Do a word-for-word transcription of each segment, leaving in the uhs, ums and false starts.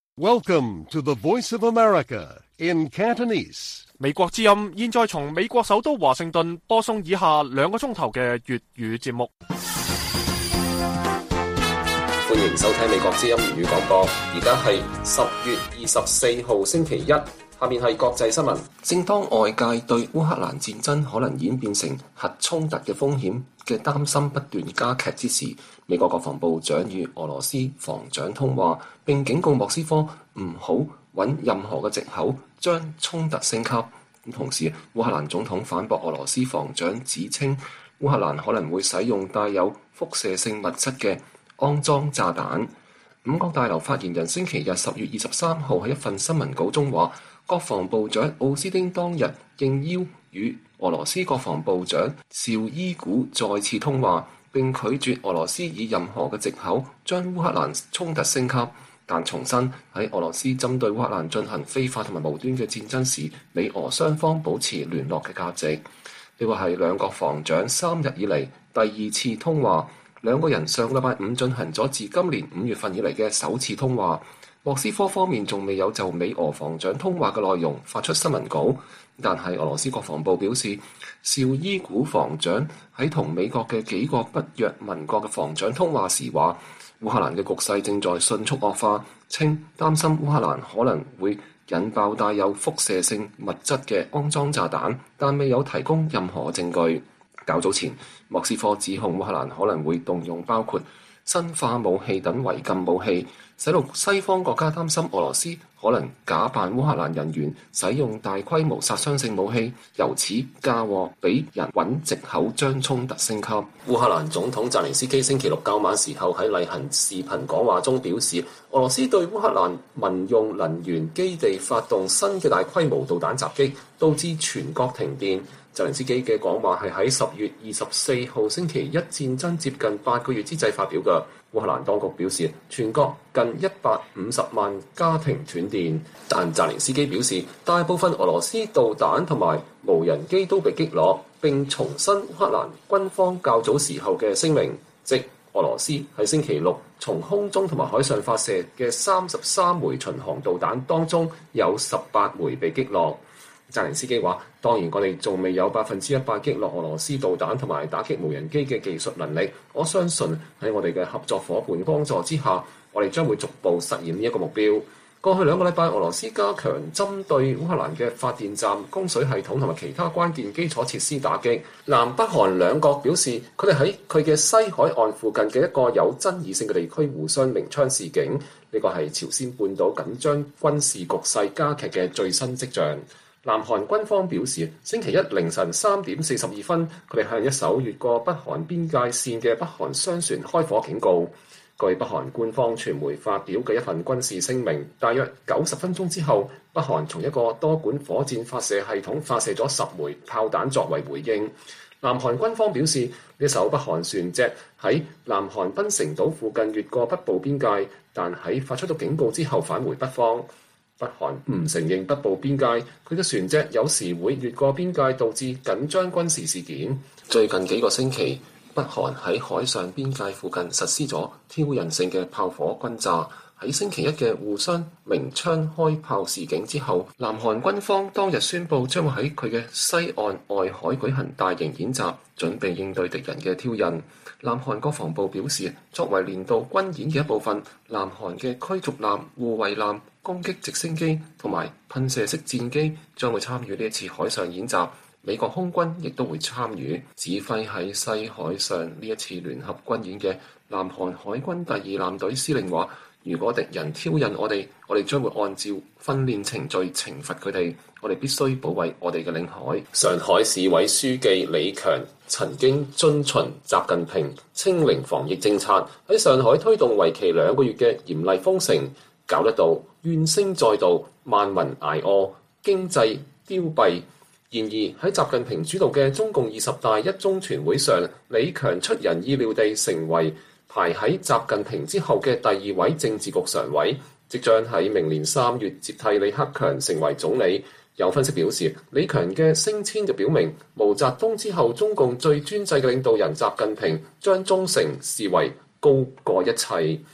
Welcome to the Voice of America in Cantonese. 美國之音現在從美國首都華盛頓播送以下兩個鐘頭嘅粵語節目。 歡迎收聽美國之音粵語廣播。而家係十月二十四號星期一，下面係國際新聞。正當外界對烏克蘭戰爭可能演變成核衝突嘅風險嘅擔心不斷加劇之時，美國國防部長與俄羅斯防長通話，並警告莫斯科唔好揾任何嘅藉口將衝突升級。同時，烏克蘭總統反駁俄羅斯防長指稱烏克蘭可能會使用帶有輻射性物質嘅安裝炸彈。五角大樓發言人星期日十月二十三號喺一份新聞稿中話，國防部長奧斯汀當日應邀與俄羅斯國防部長紹伊古再次通話，並拒絕俄羅斯以任何嘅藉口將烏克蘭衝突升級，但重申喺俄羅斯針對烏克蘭進行非法同埋無端嘅戰爭時，美俄雙方保持聯絡嘅價值。呢個係兩國防長三日以嚟第二次通話，兩個人上個禮拜五進行咗自今年五月份以嚟嘅首次通話。莫斯科方面仲未有就美俄防長通話嘅內容發出新聞稿，但係俄羅斯國防部表示，紹伊古防長喺同美國嘅幾個北約盟國嘅防長通話時話，烏克蘭嘅局勢正在迅速惡化，稱擔心烏克蘭可能會引爆帶有輻射性物質嘅安裝炸彈，但未有提供任何證據。較早前，莫斯科指控烏克蘭可能會動用包括生化武器等違禁武器，使到西方國家擔心俄羅斯可能假扮烏克蘭人員使用大規模殺傷性武器，由此嫁禍俾人揾藉口將衝突升級。烏克蘭總統澤連斯基星期六較晚時候喺例行視頻講話中表示，俄羅斯對烏克蘭民用能源基地發動新嘅大規模導彈襲擊，導致全國停電。澤連斯基嘅講話係喺十月二十四號星期一戰爭接近八個月之際發表嘅。烏克蘭當局表示，全國近一百五十萬家庭斷電，但澤連斯基表示，大部分俄羅斯導彈同埋無人機都被擊落，並重申烏克蘭軍方較早時候嘅聲明，即俄羅斯喺星期六從空中同埋海上發射嘅三十三枚巡航導彈當中，有十八枚被擊落。澤連斯基話：當然，我哋仲未有百分之一百擊落俄羅斯導彈同埋打擊無人機嘅技術能力。我相信喺我哋嘅合作伙伴幫助之下，我哋將會逐步實現呢一個目標。過去兩個禮拜，俄羅斯加強針對烏克蘭嘅發電站、供水系統同埋其他關鍵基礎設施打擊。南北韓兩國表示，佢哋喺佢嘅西海岸附近嘅一個有爭議性嘅地區互相鳴槍示警。呢個係朝鮮半島緊張軍事局勢加劇嘅最新跡象。南韓軍方表示，星期一凌晨三點四十二分，佢哋向一艘越過北韓邊界線嘅北韓商船開火警告。據北韓官方傳媒發表嘅一份軍事聲明，大約九十分鐘之後，北韓從一個多管火箭發射系統發射咗十枚炮彈作為回應。南韓軍方表示，呢艘北韓船隻喺南韓檳城島附近越過北部邊界，但喺發出咗警告之後返回北方。北韓唔承認北部邊界，佢嘅船隻有時會越過邊界，導致緊張軍事事件。最近幾個星期，北韓喺海上邊界附近實施咗挑釁性嘅炮火轟炸。喺星期一嘅互相鳴槍開炮示警之後，南韓軍方當日宣布將會喺佢嘅西岸外海舉行大型演習，準備應對敵人嘅挑釁。南韓國防部表示，作為年度軍演嘅一部分，南韓嘅驅逐艦、護衛艦、攻擊直升機同埋噴射式戰機將會參與呢一次海上演習。美國空軍亦都會參與。指揮喺西海上呢一次聯合軍演嘅南韓海軍第二艦隊司令話，如果敵人挑釁我哋，我哋將會按照訓練程序懲罰佢哋。我哋必須保衛我哋嘅領海。上海市委書記李強曾經遵循習近平清零防疫政策，喺上海推動為期兩個月嘅嚴厲封城，搞得到怨聲載道，萬民挨餓，經濟凋敝。然而喺習近平主導嘅中共二十大一中全會上，李強出人意料地成為排喺習近平之後嘅第二位政治局常委，即將喺明年三月接替李克強成為總理。有分析表示，李強嘅升遷就表明，毛澤東之後中共最專制嘅領導人習近平將忠誠視為高過一切。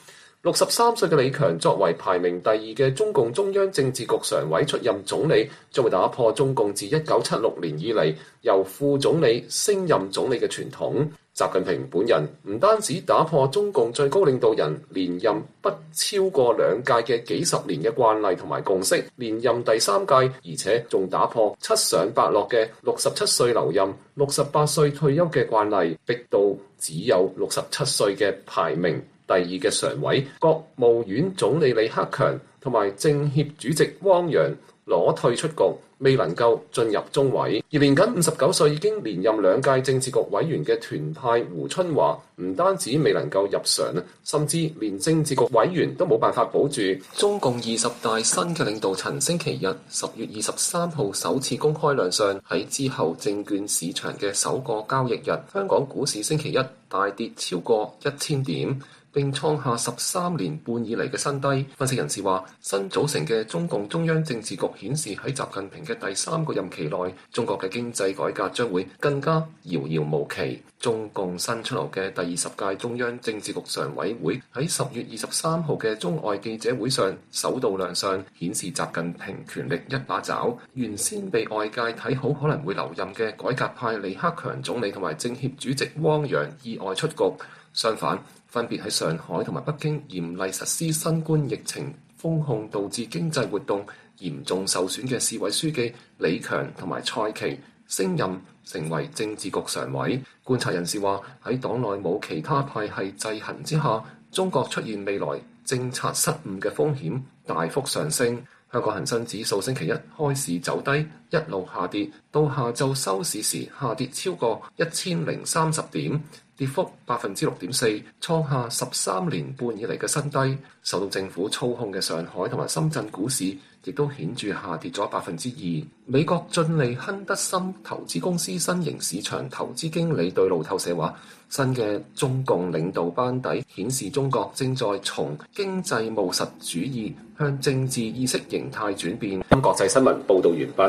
六十三歲嘅李強作為排名第二嘅中共中央政治局常委出任總理，將會打破中共自一九七六年以嚟由副總理升任總理嘅傳統。習近平本人唔單止打破中共最高領導人連任不超過兩屆嘅幾十年嘅慣例同埋共識，連任第三屆，而且仲打破七上八落嘅六十七歲留任、六十八歲退休嘅慣例，逼到只有六十七歲嘅排名第二嘅常委國務院總理李克強同埋政協主席汪洋裸退出局，未能夠進入中委。而年僅五十九歲已經連任兩屆政治局委員嘅團派胡春華，唔單止未能夠入常啊，甚至連政治局委員都冇辦法保住。中共二十大新嘅領導層星期日十月二十三號首次公開亮相，喺之後證券市場嘅首個交易日，香港股市星期一大跌超過一千點。並創下十三年半以嚟嘅新低。分析人士話，新組成嘅中共中央政治局顯示喺習近平嘅第三個任期內，中國嘅經濟改革將會更加遙遙無期。中共新出爐嘅第二十屆中央政治局常委會喺十月二十三號嘅中外記者會上首度亮相，顯示習近平權力一把抓。原先被外界睇好可能會留任嘅改革派李克強總理同埋政協主席汪洋意外出局。相反，分別喺上海同埋北京嚴厲實施新冠疫情封控，導致經濟活動嚴重受損嘅市委書記李強同埋蔡奇升任成為政治局常委。觀察人士話，喺黨內冇其他派系制衡之下，中國出現未來政策失誤嘅風險大幅上升。香港恒生指數星期一開市走低，一路下跌，到下晝收市時下跌超過一千零三十點，跌幅百分之六點四，創下十三年半以嚟嘅新低。受到政府操控嘅上海同埋深圳股市亦都顯著下跌咗百分之二。美國晉利亨德森投資公司新型市場投資經理對路透社話，新嘅中共領導班底顯示中國正在從經濟務實主義向政治意識形態轉變。國際新聞報道完畢。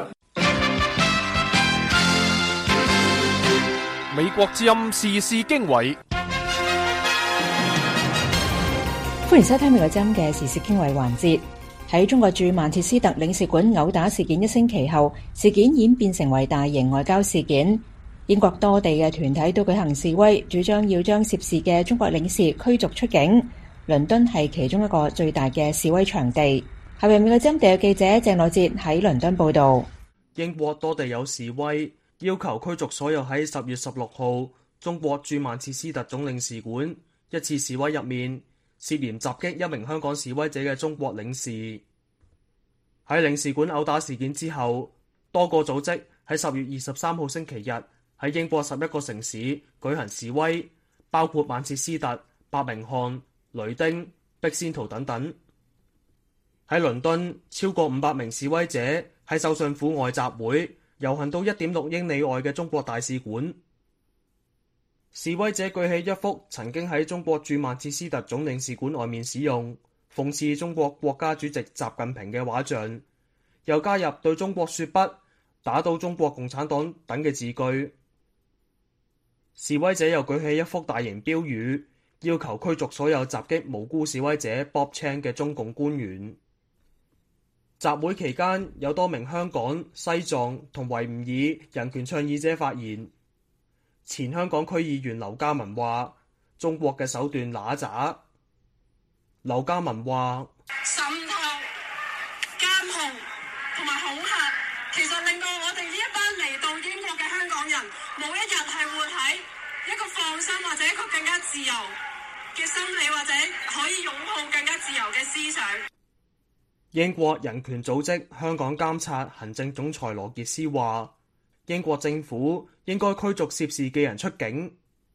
美國之音時事經緯， 歡迎收聽美國之音嘅時事經緯環節。喺中國駐曼徹斯特領事館毆打事件一星期後，事件演變成為大型外交事件。英國多地嘅團體都舉行示威，主張要將涉事嘅中國領事驅逐出境。倫敦係其中一個最大嘅示威場地。下面美國之音特約記者鄭內哲喺倫敦報道。 英國多地有示威，要求驅逐所有喺十月十六號中國駐曼徹斯特總領事館一次示威入面涉嫌襲擊一名香港示威者嘅中國領事。喺領事館毆打事件之後，多個組織喺十月二十三號星期日喺英國十一個城市舉行示威，包括曼徹斯特、伯明翰、雷丁、碧仙圖等等。喺倫敦，超過五百名示威者喺首相府外集會，遊行到一點六英里外嘅中國大使館。示威者舉起一幅曾經喺中國駐曼徹斯特總領事館外面使用，諷刺中國國家主席習近平嘅畫像，又加入對中國說不、打倒中國共產黨等嘅字句。示威者又舉起一幅大型標語，要求驅逐所有襲擊無辜示威者 Bob Chan 嘅中共官員。集會期間，有多名香港、西藏同維吾爾人權倡議者發言。前香港區議員劉家文話：中國嘅手段揦渣。劉家文話： 滲透、監控同埋恐嚇，其實令到我哋呢一班嚟到英國嘅香港人，冇一日係活喺一個放心或者一個更加自由嘅心理，或者可以擁抱更加自由嘅思想。 英國人權組織香港監察行政總裁羅傑斯話：英國政府應該驅逐涉事嘅人出境。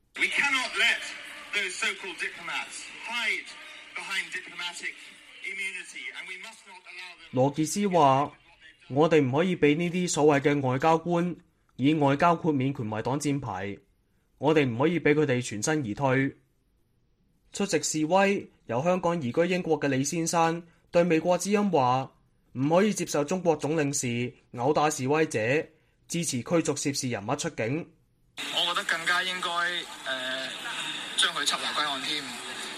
羅傑斯話：我哋唔可以俾呢啲所謂嘅外交官以外交豁免權為擋箭牌，我哋唔可以俾佢哋全身而退。出席示威由香港移居英國嘅李先生對美國之音話：唔可以接受中國總領事毆打示威者，支持驅逐涉事人物出境。 我覺得更加應該誒將佢緝拿歸案添，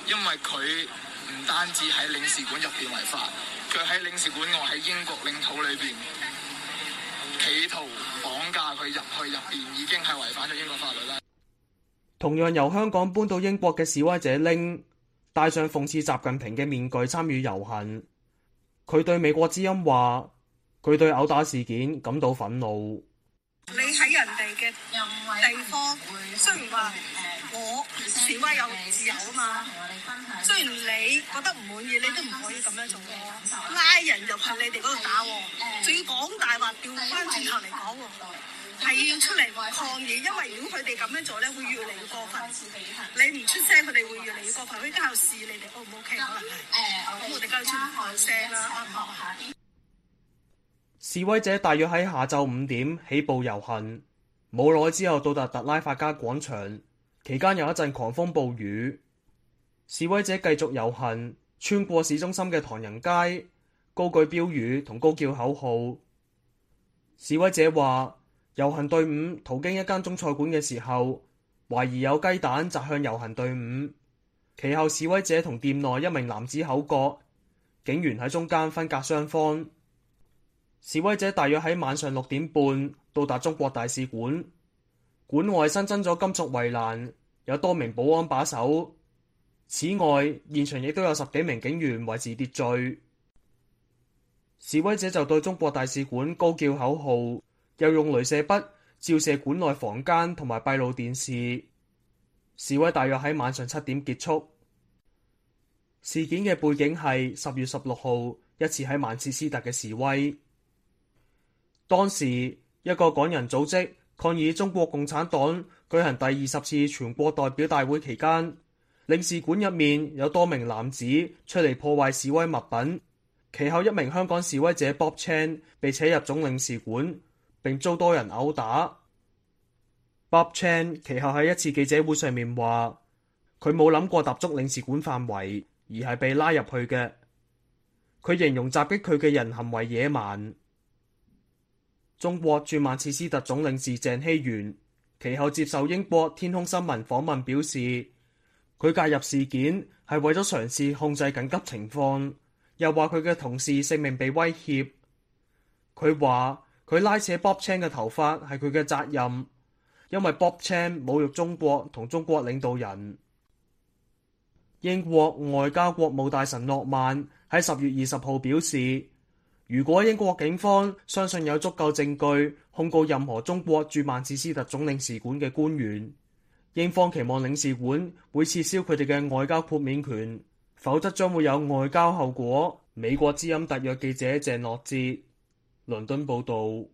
因為佢唔單止喺領事館入邊違法，佢喺領事館外喺英國領土裏邊企圖綁架佢入去入邊，已經係違反咗英國法律啦。 同樣由香港搬到英國嘅示威者拎戴上諷刺習近平嘅面具參與遊行，佢對美國之音話：佢對毆打事件感到憤怒。 你喺人哋嘅地方，雖然話我示威有自由啊嘛，雖然你覺得唔滿意，你都唔可以咁樣做喎。拉人入去你哋嗰度打喎，仲要講大話，調翻轉頭嚟講喎。係要出嚟抗議，因為如果佢哋咁樣做咧，會越嚟越過分。你唔出聲，佢哋會越嚟越過分。佢家下試你哋 O 唔 OK？可能係，咁我哋梗係出嚟聲啦，啱唔啱？ 示威者大約喺下晝五點起步遊行，冇耐之後到達特拉法加廣場，期間有一陣狂風暴雨。示威者繼續遊行，穿過市中心嘅唐人街，高舉標語同高叫口號。示威者話：遊行隊伍途經一間中菜館嘅時候，懷疑有雞蛋擲向遊行隊伍。其後示威者同店內一名男子口角，警員喺中間分隔雙方。示威者大約喺晚上六點半到達中國大使館，館外新增咗金屬圍欄，有多名保安把守。此外，現場亦都有十幾名警員維持秩序。示威者就對中國大使館高叫口號，又用鐳射筆照射館內房間同埋閉路電視。示威大約喺晚上七點結束。事件嘅背景係十月十六號一次喺曼徹斯特嘅示威。當時一個港人組織抗議中國共產黨舉行第二十次全國代表大會期間，領事館入面有多名男子出嚟破壞示威物品。其後一名香港示威者 Bob Chan 被扯入總領事館，並遭多人毆打。Bob Chan 其後喺一次記者會上面話：佢冇諗過踏足領事館範圍，而係被拉入去嘅。佢形容襲擊佢嘅人行為野蠻。中國駐曼徹斯特總領事鄭希元其後接受英國天空新聞訪問表示，佢介入事件係為咗嘗試控制緊急情況，又話佢嘅同事性命被威脅。佢話佢拉扯 Bob Chan 嘅頭髮係佢嘅責任，因為 Bob Chan 侮辱中國同中國領導人。英國外交國務大臣諾曼喺十月二十號表示，如果英國警方相信有足夠證據控告任何中國駐曼徹斯特總領事館嘅官員，英方期望領事館會撤銷佢哋嘅外交豁免權，否則將會有外交後果。美國之音特約記者鄭樂哲，倫敦報導。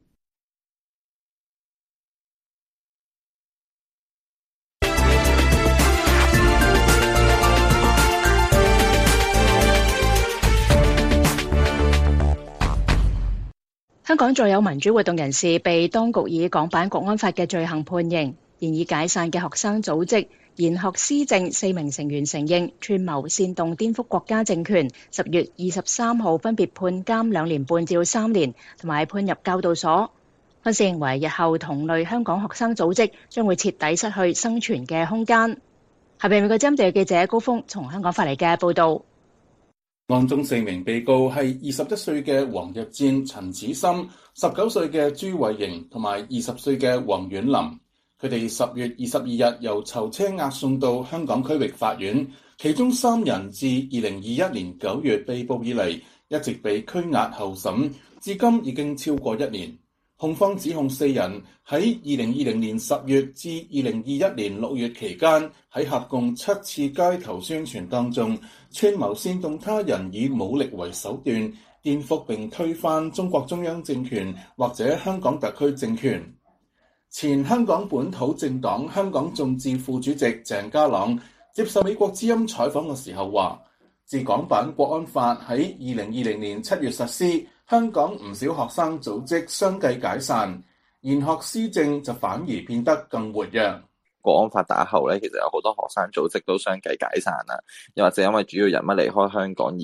香港再有民主活動人士被當局以港版國安法嘅罪行判刑，現已解散嘅學生組織研學思政四名成員承認串謀煽動顛覆國家政權，十月二十三號分別判監兩年半至三年，同埋判入教導所。分析認為，日後同類香港學生組織將會徹底失去生存嘅空間。下邊美國之音記者高峰從香港發嚟嘅報導。 案中四名被告係二十一歲嘅黃日戰、陳子森、十九歲嘅朱慧瑩同埋二十歲嘅黃婉琳。佢哋十月二十二日由囚車押送到香港區域法院，其中三人自二零二一年九月被捕以嚟，一直被拘押候審，至今已經超過一年。控方指控四人喺二零二零年十月至二零二一年六月期間，喺合共七次街頭宣傳當中，串謀煽動他人以武力為手段，顛覆並推翻中國中央政權或者香港特區政權。前香港本土政黨香港眾志副主席鄭家朗接受美國之音採訪嘅時候話，自港版國安法喺二零二零年七月實施，香港唔少學生組織相繼解散，研學思政就反而變得更活躍。 國安法打後咧，其實有好多學生組織都相繼解散啦，又或者因為主要人物離開香港而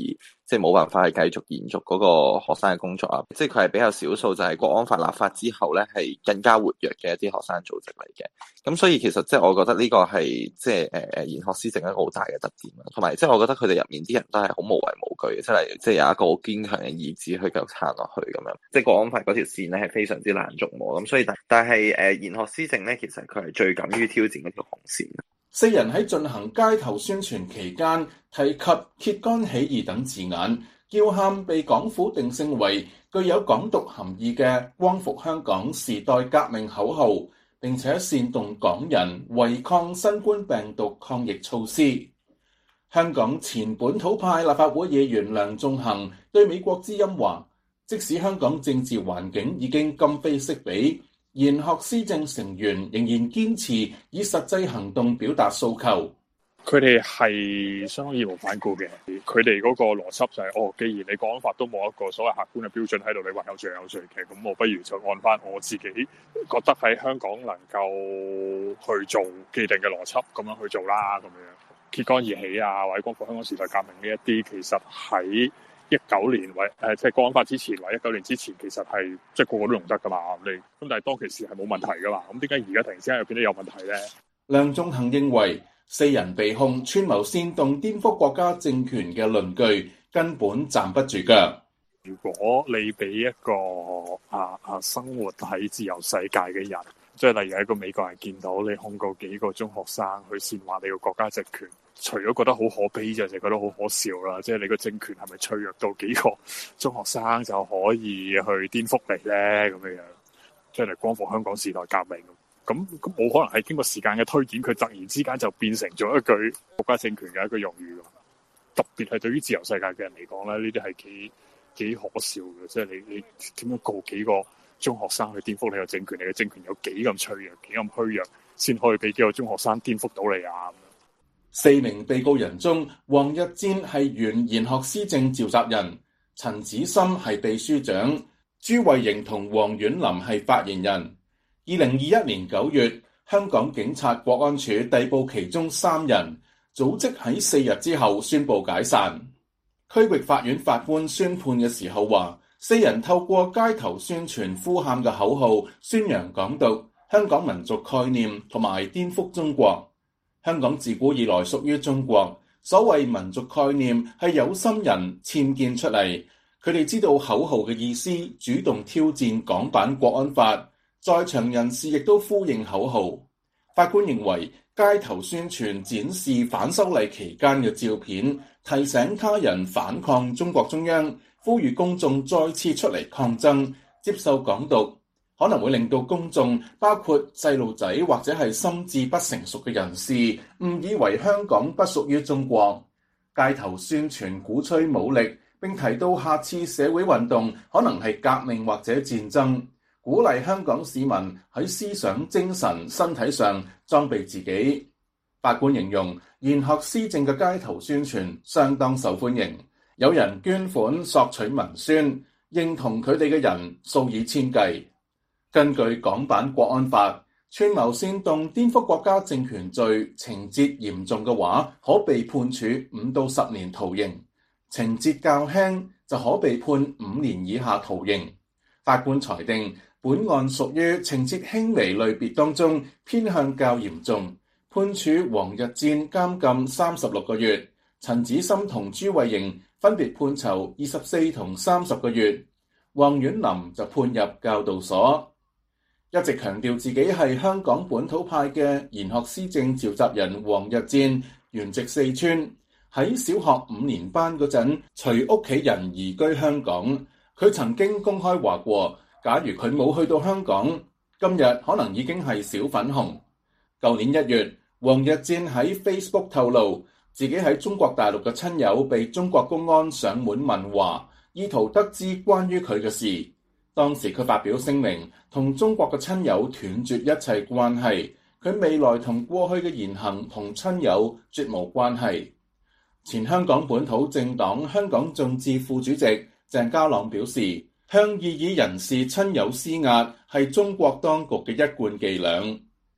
即係冇辦法去繼續延續嗰個學生嘅工作啊。即係佢係比較少數，就係國安法立法之後咧係更加活躍嘅一啲學生組織嚟嘅。咁所以其實即係我覺得呢個係即係誒誒研學思政一個好大嘅特點啦。同埋即係我覺得佢哋入面啲人都係好無畏無懼嘅，即係即係有一個好堅強嘅意志去繼續撐落去咁樣。即係國安法嗰條線咧係非常之難捉摸。咁所以但但係誒研學思政咧，其實佢係最敢於挑戰嗰條紅線。 四人喺進行街頭宣傳期間提及揭竿起義等字眼，叫喊被港府定性為具有港獨含義嘅光復香港時代革命口號，並且煽動港人違抗新冠病毒抗疫措施。香港前本土派立法會議員梁頌恆對美國之音話，即使香港政治環境已經今非昔比，研學思政成員仍然堅持以實際行動表達訴求。 佢哋係相當義無反顧嘅，佢哋嗰個邏輯就係、是：哦，既然你國安法都冇一個所謂客觀嘅標準喺度，你話有罪有罪嘅，咁我不如就按翻我自己覺得喺香港能夠去做既定嘅邏輯咁樣去做啦，咁樣揭竿而起啊，或者光復香港時代革命呢一啲，其實喺一九年或誒即係國安法之前或一九年之前，其實係即係個個都用得噶嘛，你咁但係當其時係冇問題噶嘛，咁點解而家突然之間又變得有問題咧？ 梁頌恆認為四人被控串謀煽動顛覆國家政權嘅論據根本站不住腳。 如果你俾一個啊啊生活喺自由世界嘅人，即係例如一個美國人見到你控告幾個中學生去煽惑你個國家政權，除咗覺得好可悲就就覺得好可笑啦。即係你個政權係咪脆弱到幾個中學生就可以去顛覆你咧？咁樣樣即係嚟光復香港時代革命。咁咁冇可能係經過時間嘅推演，佢突然之間就變成咗一句國家政權嘅一個用語。特別係對於自由世界嘅人嚟講咧，呢啲係幾幾可笑嘅。即係你你點樣告幾個中學生去顛覆你嘅政權？你嘅政權有幾咁脆弱、幾咁虛弱，先可以俾幾個中學生顛覆到你啊？ 四名被告人中，王逸戰係原研學思政召集人，陳梓森係秘書長，朱慧盈同黃婉琳係發言人。二零二一年九月，香港警察國安處逮捕其中三人，組織喺四日之後宣布解散。區域法院法官宣判嘅時候話，四人透過街頭宣傳呼喊嘅口號，宣揚港獨、香港民族概念同埋顛覆中國。香港自古以來屬於中國，所謂民族概念係有心人僭建出嚟，佢哋知道口號嘅意思，主動挑戰港版國安法。在場人士亦都呼應口號。法官認為街頭宣傳展示反修例期間嘅照片，提醒他人反抗中國中央，呼籲公眾再次出嚟抗爭，接受港獨，可能會令到公眾包括細路仔或者係心智不成熟嘅人士誤以為香港不屬於中國。街頭宣傳鼓吹武力，並提到下次社會運動可能係革命或者戰爭，鼓勵香港市民喺思想、精神、身體上裝備自己。法官形容研學思政嘅街頭宣傳相當受歡迎，有人捐款索取文宣，認同佢哋嘅人數以千計。根據港版國安法，串謀煽動顛覆國家政權罪情節嚴重嘅話，可被判處五到十年徒刑；情節較輕就可被判五年以下徒刑。法官裁定本案屬於情節輕微類別當中偏向較嚴重，判處王逸戰監禁三十六個月，陳梓森同朱慧盈分別判囚二十四同三十個月，黃婉琳就判入教導所。一直強調自己係香港本土派嘅研學思政召集人王逸戰，原籍四川，喺小學五年班嗰陣隨屋企人移居香港。佢曾經公開話過，假如佢冇去到香港，今日可能已經係小粉紅。舊年一月，王逸戰喺 Facebook 透露自己喺中國大陸嘅親友被中國公安上門問話，意圖得知關於佢嘅事。當時佢發表聲明，同中國嘅親友斷絕一切關係，佢未來同過去嘅言行同親友絕無關係。前香港本土政黨香港眾志副主席鄭家朗表示，向異議人士親友施壓係中國當局嘅一貫伎倆。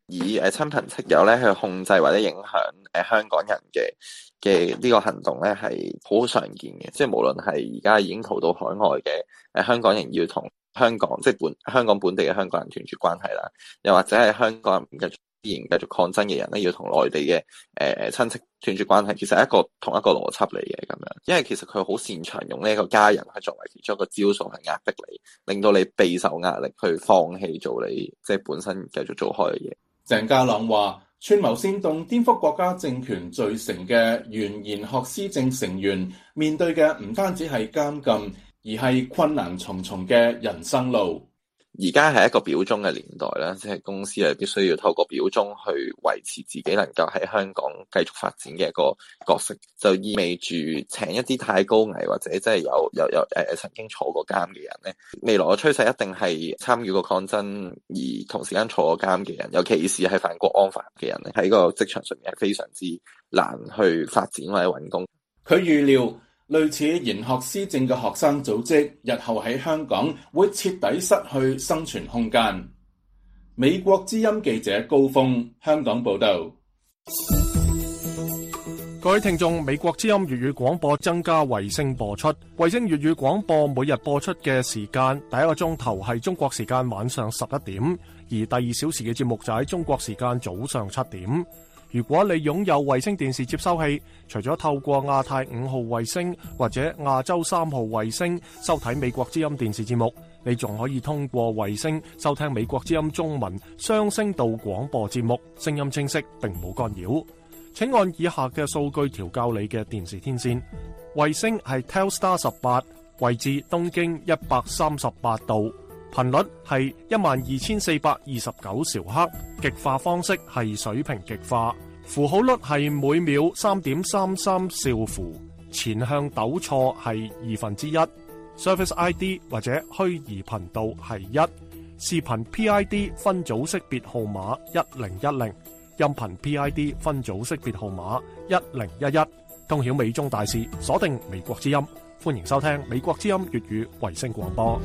以誒親朋戚友咧去控制或者影響誒、呃、香港人嘅嘅呢個行動咧係好常見嘅，即係無論係而家已經逃到海外嘅誒、呃、香港人要同香港即係本香港本地嘅香港人斷絕關係啦，又或者係香港人繼續依然繼續抗爭嘅人咧，要同內地嘅誒誒親戚斷絕關係，其實係一個同一個邏輯嚟嘅咁樣。因為其實佢好擅長用呢一個家人去作為其中一個招數去壓迫你，令到你備受壓力去放棄做你即係本身繼續做開嘅嘢。 鄭家朗話：串謀煽動顛覆國家政權罪成嘅原研學思政成員，面對嘅唔單止係監禁，而係困難重重嘅人生路。 而家係一個表忠嘅年代啦，即係公司係必須要透過表忠去維持自己能夠喺香港繼續發展嘅一個角色，就意味住請一啲太高危或者即係有有有誒、呃、曾經坐過監嘅人咧，未來嘅趨勢一定係參與過抗爭而同時間坐過監嘅人，尤其是係犯國安法嘅人咧，喺個職場上面係非常之難去發展或者揾工。 佢預料類似研學思政嘅學生組織，日後喺香港會徹底失去生存空間。美國之音記者高峰，香港報道。 各位聽眾，美國之音粵語廣播增加衛星播出，衛星粵語廣播每日播出嘅時間，第一個鐘頭係中國時間晚上十一點，而第二小時嘅節目就喺中國時間早上七點。如果你擁有衛星電視接收器，除咗透過亞太五號衛星或者亞洲三號衛星收睇美國之音電視節目，你仲可以通過衛星收聽美國之音中文雙聲道廣播節目，聲音清晰並冇干擾。請按以下嘅數據調校你嘅電視天線。衛星係 Telstar 十八，位置東經一百三十八度，頻率係一萬二千四百二十九兆赫，極化方式係水平極化，符號率係每秒三點三三兆符，前向糾錯係二分之一，Service I D 或者虛擬頻道係一，視頻 P I D 分組識別號碼一零一零，音頻 P I D 分組識別號碼一零一一，通曉美中大事，鎖定美國之音，歡迎收聽美國之音粵語衛星廣播。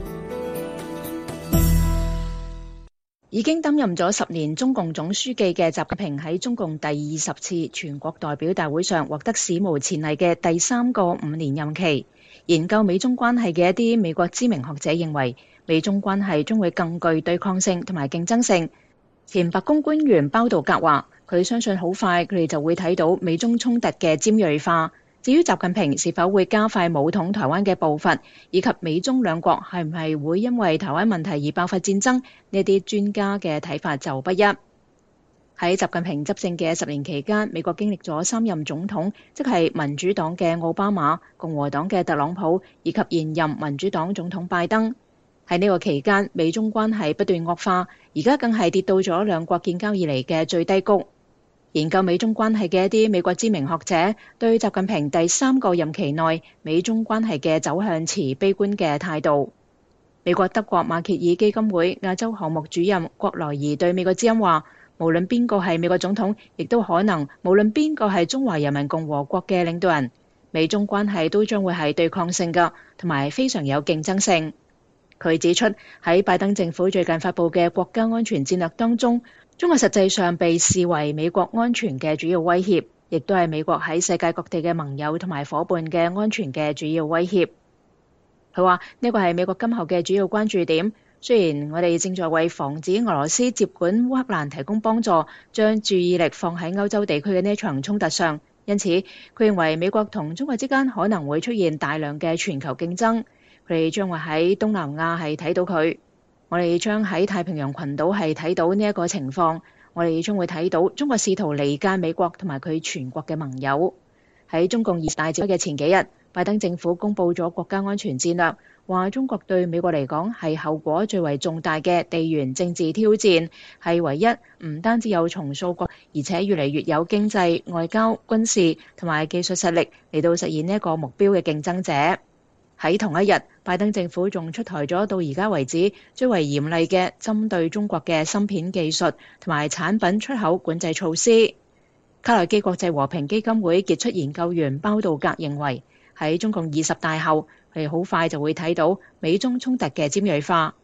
已經擔任咗十年中共總書記嘅習近平喺中共第二十次全國代表大會上獲得史無前例嘅第三個五年任期。研究美中關係嘅一啲美國知名學者認為，美中關係將會更具對抗性同埋競爭性。前白宮官員包道格話，佢相信好快佢哋就會睇到美中衝突嘅尖銳化。至於習近平是否會加快武統台灣嘅步伐，以及美中兩國係唔係會因為台灣問題而爆發戰爭，呢啲專家嘅睇法就不一。喺習近平執政嘅十年期間，美國經歷咗三任總統，即係民主黨嘅奧巴馬、共和黨嘅特朗普以及現任民主黨總統拜登。喺呢個期間，美中關係不斷惡化，而家更係跌到咗兩國建交以嚟嘅最低谷。研究美中關係嘅一啲美國知名學者對習近平第三個任期內美中關係嘅走向持悲觀嘅態度。美國德國馬歇爾基金會亞洲項目主任郭萊儀對美國之音話，無論邊個係美國總統，亦都可能無論邊個係中華人民共和國嘅領導人，美中關係都將會係對抗性嘅，同埋非常有競爭性。佢指出，喺拜登政府最近發布嘅國家安全戰略當中，中國實際上被視為美國安全嘅主要威脅，亦都係美國喺世界各地嘅盟友同埋夥伴嘅安全嘅主要威脅。佢話呢個係美國今後嘅主要關注點。雖然我哋正在為防止俄羅斯接管烏克蘭提供幫助，將注意力放喺歐洲地區嘅呢場衝突上，因此佢認為美國同中國之間可能會出現大量嘅全球競爭。佢哋將會喺東南亞係睇到佢。我哋將喺太平洋群島係睇到呢一個情況，我哋將會睇到中國試圖離間美國同埋佢全國嘅盟友。喺中共二十大召開嘅前幾日，拜登政府公布咗國家安全戰略，話中國對美國嚟講係後果最為重大嘅地緣政治挑戰，係唯一唔單止有重塑國，而且越嚟越有經濟、外交、軍事同埋技術實力嚟到實現呢一個目標嘅競爭者。喺同一日，拜登政府仲出台咗到而家為止最為嚴厲嘅針對中國嘅芯片技術同埋產品出口管制措施。卡內基國際和平基金會傑出研究員包道格認為，喺中共二十大後，佢哋好快就會睇到美中衝突嘅尖銳化。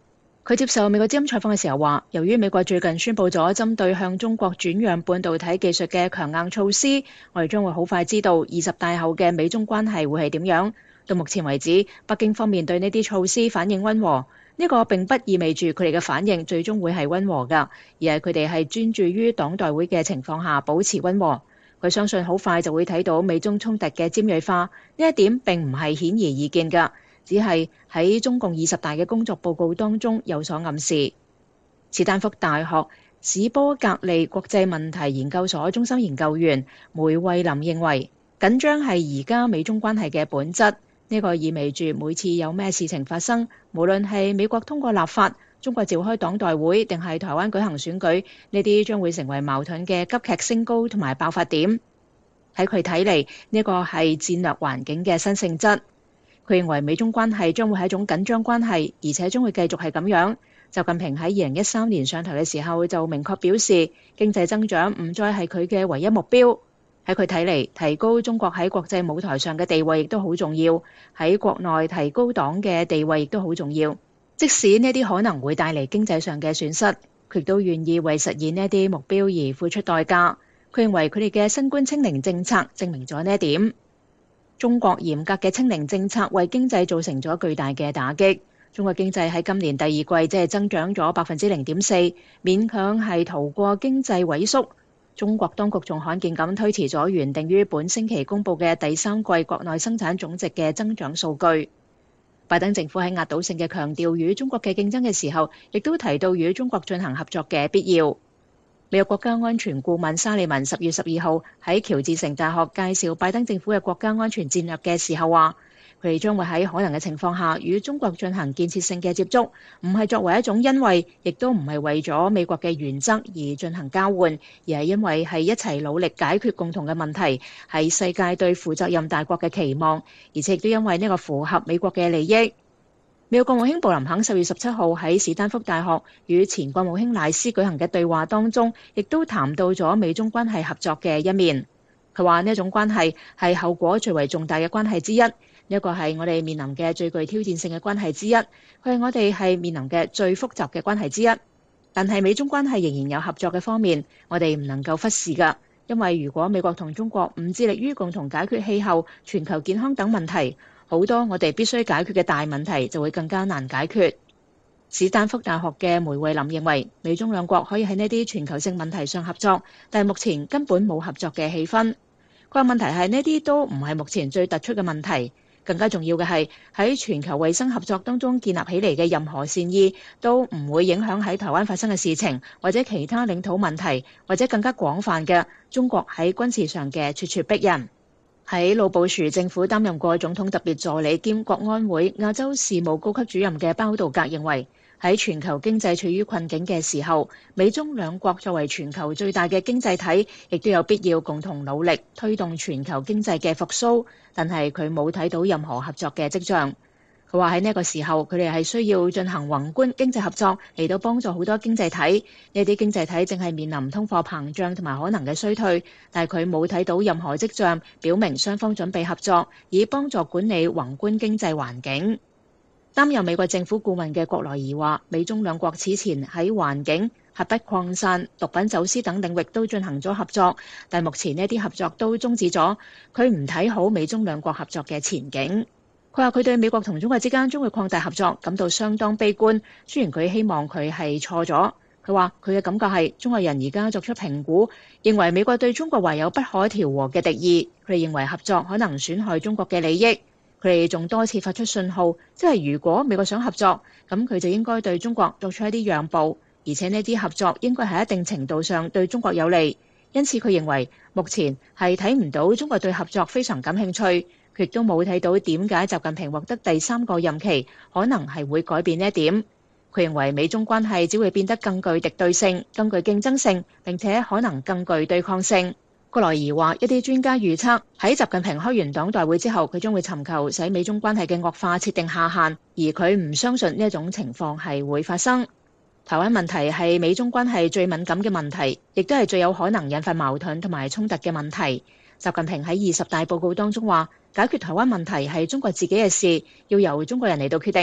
佢接受美國之音採訪嘅時候話，由於美國最近宣布咗針對向中國轉讓半導體技術嘅強硬措施，我哋將會好快知道二十大後嘅美中關係會係點樣。到目前為止，北京方面對呢啲措施反應溫和，呢個並不意味住佢哋嘅反應最終會係溫和㗎，而係佢哋係專注於黨代會嘅情況下保持溫和。佢相信好快就會睇到美中衝突嘅尖銳化，呢一點並唔係顯而易見㗎，只係喺中共二十大嘅工作報告當中有所暗示。史丹福大學史波格利國際問題研究所中心研究員梅惠林認為，緊張係而家美中關係嘅本質，呢個意味住每次有咩事情發生，無論係美國通過立法、中國召開黨代會定係台灣舉行選舉，呢啲將會成為矛盾嘅急劇升高同埋爆發點。喺佢睇嚟，呢個係戰略環境嘅新性質。佢認為美中關係將會係一種緊張關係，而且將會繼續係咁樣。習近平喺二零一三年上台嘅時候就明確表示，經濟增長唔再係佢嘅唯一目標。喺佢睇嚟，提高中國喺國際舞台上嘅地位亦都好重要，喺國內提高黨嘅地位亦都好重要。即使呢啲可能會帶嚟經濟上嘅損失，佢亦都願意為實現呢啲目標而付出代價。佢認為佢哋嘅新冠清零政策證明咗呢一點。中國嚴格嘅清零政策為經濟造成咗巨大嘅打擊。中國經濟喺今年第二季即係增長咗百分之零點四，勉強係逃過經濟萎縮。中國當局仲罕見咁推遲咗原定於本星期公佈嘅第三季國內生產總值嘅增長數據。拜登政府喺壓倒性嘅強調與中國嘅競爭嘅時候，亦都提到與中國進行合作嘅必要。美國國家安全顧問沙利文十月十二號喺喬治城大學介紹拜登政府嘅國家安全戰略嘅時候話，佢哋將會喺可能嘅情況下與中國進行建設性嘅接觸，唔係作為一種恩惠，亦都唔係為咗美國嘅原則而進行交換，而係因為係一齊努力解決共同嘅問題，係世界對負責任大國嘅期望，而且亦都因為呢個符合美國嘅利益。美國國務卿布林肯十月十七號喺史丹福大學與前國務卿賴斯舉行嘅對話當中，亦都談到咗美中關係合作嘅一面。佢話呢一種關係係後果最為重大嘅關係之一。呢一個係我哋面臨嘅最具挑戰性嘅關係之一，佢係我哋係面臨嘅最複雜嘅關係之一。但係美中關係仍然有合作嘅方面，我哋唔能夠忽視㗎。因為如果美國同中國唔致力於共同解決氣候、全球健康等問題，好多我哋必須解決嘅大問題就會更加難解決。史丹福大學嘅梅惠林認為，美中兩國可以喺呢啲全球性問題上合作，但係目前根本冇合作嘅氣氛。佢話問題係呢啲都唔係目前最突出嘅問題。更加重要嘅係喺全球衛生合作當中建立起嚟嘅任何善意，都唔會影響喺台灣發生嘅事情，或者其他領土問題，或者更加廣泛嘅中國喺軍事上嘅咄咄逼人。喺老布殊政府擔任過總統特別助理兼國安會亞洲事務高級主任嘅包道格認為，喺全球經濟處於困境嘅時候，美中兩國作為全球最大嘅經濟體，亦都有必要共同努力推動全球經濟嘅復甦。但係佢冇睇到任何合作嘅跡象。佢話喺呢個時候，佢哋係需要進行宏觀經濟合作嚟到幫助好多經濟體。呢啲經濟體正係面臨通貨膨脹同埋可能嘅衰退，但係佢冇睇到任何跡象表明雙方準備合作，以幫助管理宏觀經濟環境。擔任美國政府顧問嘅郭萊儀話，美中兩國此前喺環境、核不擴散、毒品走私等領域都進行咗合作，但目前呢啲合作都終止咗。佢唔睇好美中兩國合作嘅前景。佢話佢對美國同中國之間將會擴大合作感到相當悲觀，雖然佢希望佢係錯咗。佢話佢嘅感覺係中國人而家作出評估，認為美國對中國懷有不可調和嘅敵意。佢哋認為合作可能損害中國嘅利益。佢哋仲多次發出信號，即係如果美國想合作，咁佢就應該對中國作出一啲讓步，而且呢啲合作應該係一定程度上對中國有利。因此佢認為目前係睇唔到中國對合作非常感興趣，佢亦都冇睇到點解習近平獲得第三個任期可能係會改變呢一點。佢認為美中關係只會變得更具敵對性、更具競爭性，並且可能更具對抗性。郭萊儀話：一啲專家預測喺習近平開完黨代會之後，佢將會尋求使美中關係嘅惡化設定下限，而佢唔相信呢一種情況係會發生。台灣問題係美中關係最敏感嘅問題，亦都係最有可能引發矛盾同埋衝突嘅問題。習近平喺二十大報告當中話：解決台灣問題係中國自己嘅事，要由中國人嚟到決定。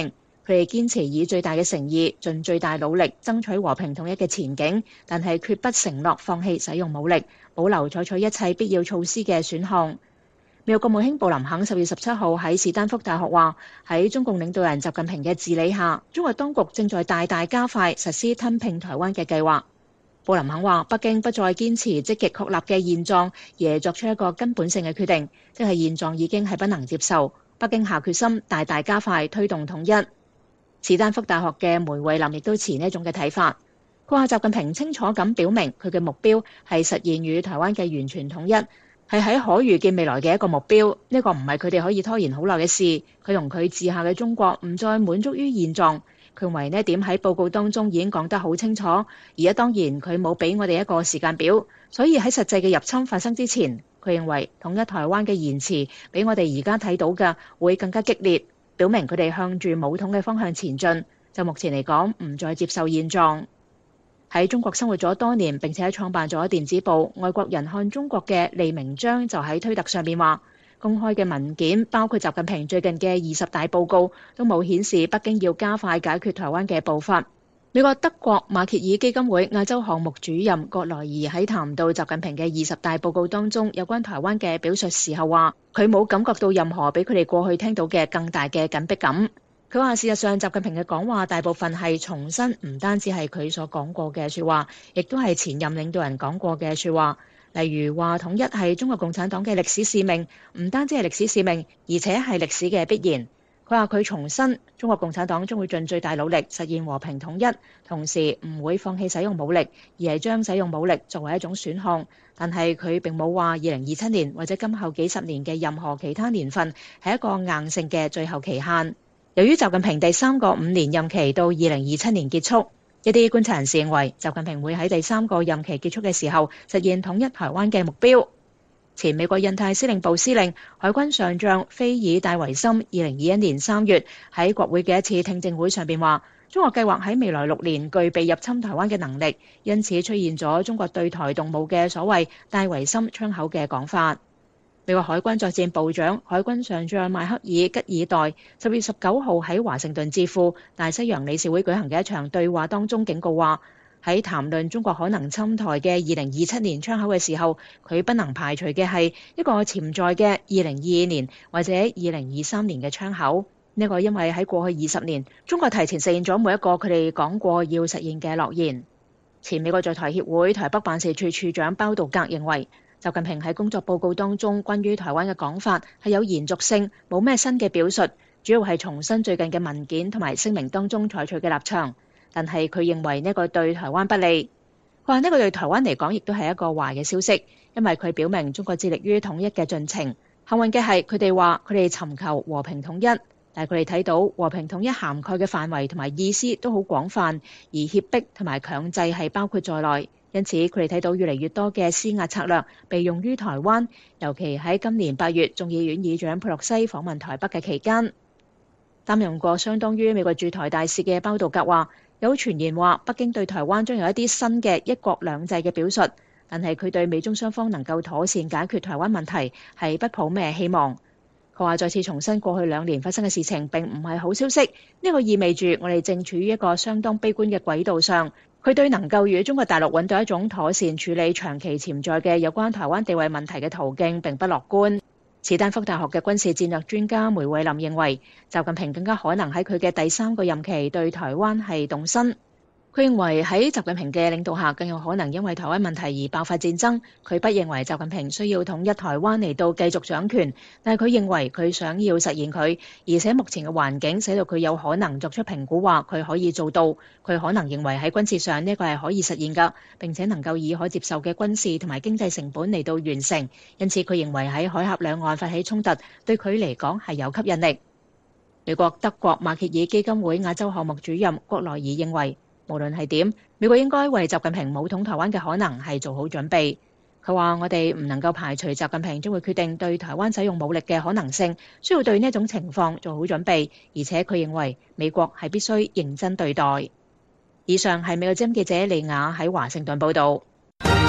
佢哋堅持以最大嘅誠意，盡最大努力爭取和平統一嘅前景，但係決不承諾放棄使用武力，保留採取一切必要措施嘅選項。美國國務卿布林肯十月十七號喺史丹福大學話，喺中共領導人習近平嘅治理下，中國當局正在大大加快實施吞併台灣嘅計劃。布林肯話，北京不再堅持積極確立嘅現狀，而係作出一個根本性嘅決定，即係現狀已經係不能接受。北京下決心大大加快推動統一。史丹福大學嘅梅惠林亦都持呢一種嘅睇法。佢話習近平清楚咁表明佢嘅目標係實現與台灣嘅完全統一，係喺可預見未來嘅一個目標。呢個唔係佢哋可以拖延好耐嘅事。佢同佢治下嘅中國唔再滿足於現狀。佢認為呢一點喺報告當中已經講得好清楚，而家當然佢冇俾我哋一個時間表，所以喺實際嘅入侵發生之前，佢認為統一台灣嘅言辭比我哋而家睇到嘅會更加激烈，表明佢哋向住武統嘅方向前進。就目前嚟講，唔再接受現狀。喺中國生活咗多年並且創辦咗電子報《外國人看中國》嘅利明章就喺推特上面話，公開嘅文件包括習近平最近嘅二十大報告都冇顯示北京要加快解決台灣嘅步伐。美國德國馬歇爾基金會亞洲項目主任葛萊儀喺談到習近平嘅二十大報告當中有關台灣嘅表述時候話，佢冇感覺到任何比佢哋過去聽到嘅更大嘅緊迫感。佢話事實上習近平嘅講話大部分係重申唔單止係佢所講過嘅說話，亦都係前任領導人講過嘅說話。例如話統一係中國共產黨嘅歷史使命，唔單止係歷史使命，而且係歷史嘅必然。佢話佢重申中國共產黨將會盡最大努力實現和平統一，同時唔會放棄使用武力，而係將使用武力作為一種選項。但係佢並冇話二零二七年或者今後幾十年嘅任何其他年份係一個硬性嘅最後期限。由於習近平第三個五年任期到二零二七年結束，一啲觀察人士認為習近平會喺第三個任期結束嘅時候實現統一台灣嘅目標。前美國印太司令部司令海軍上將菲爾戴維森二零二一年三月喺國會嘅一次聽證會上邊話，中國計劃喺未來六年具備入侵台灣嘅能力，因此出現咗中國對台動武嘅所謂戴維森窗口嘅講法。美國海軍作戰部長海軍上將邁克爾吉爾代十月十九號喺華盛頓智庫大西洋理事會舉行嘅一場對話當中警告話，喺談論中國可能侵台嘅二零二七年窗口嘅時候，佢不能排除嘅係一個潛在嘅二零二二年或者二零二三年嘅窗口。呢個因為喺過去二十年，中國提前實現咗每一個佢哋講過要實現嘅諾言。前美國在台協會台北辦事處處長包道格認為，習近平喺工作報告當中關於台灣嘅講法係有延續性，冇咩新嘅表述，主要係重申最近嘅文件同埋聲明當中採取嘅立場。但係佢認為呢個對台灣不利，佢話呢個對台灣嚟講亦都係一個壞嘅消息，因為佢表明中國致力於統一嘅進程。幸運嘅係佢哋話佢哋尋求和平統一，但係佢哋睇到和平統一涵蓋嘅範圍同埋意思都好廣泛，而脅迫同埋強制係包括在內。因此佢哋睇到越嚟越多嘅施壓策略被用於台灣，尤其喺今年八月眾議院議長佩洛西訪問台北嘅期間。擔任過相當於美國駐台大使嘅包道格話，有傳言話北京對台灣將有一啲新嘅一國兩制嘅表述，但係佢對美中雙方能夠妥善解決台灣問題係不抱咩希望。佢話再次重申過去兩年發生嘅事情並唔係好消息，呢個意味住我哋正處於一個相當悲觀嘅軌道上。佢對能夠與中國大陸揾到一種妥善處理長期潛在嘅有關台灣地位問題嘅途徑並不樂觀。史丹福大學嘅軍事戰略專家梅惠林認為，習近平更加可能喺佢嘅第三個任期對台灣係動身。佢認為喺習近平嘅領導下，更有可能因為台灣問題而爆發戰爭。佢不認為習近平需要統一台灣嚟到繼續掌權，但係佢認為佢想要實現佢，而且目前嘅環境使到佢有可能作出評估，話佢可以做到。佢可能認為喺軍事上呢個係可以實現㗎，並且能夠以可接受嘅軍事同埋經濟成本嚟到完成。因此佢認為喺海峽兩岸發起衝突對佢嚟講係有吸引力。美國德國馬歇爾基金會亞洲項目主任葛萊儀認為，無論係點，美國應該為習近平武統台灣嘅可能係做好準備。佢話：我哋唔能夠排除習近平將會決定對台灣使用武力嘅可能性，需要對呢一種情況做好準備。而且佢認為美國係必須認真對待。以上係美國之音記者利亞喺華盛頓報導。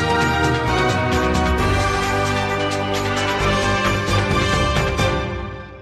喺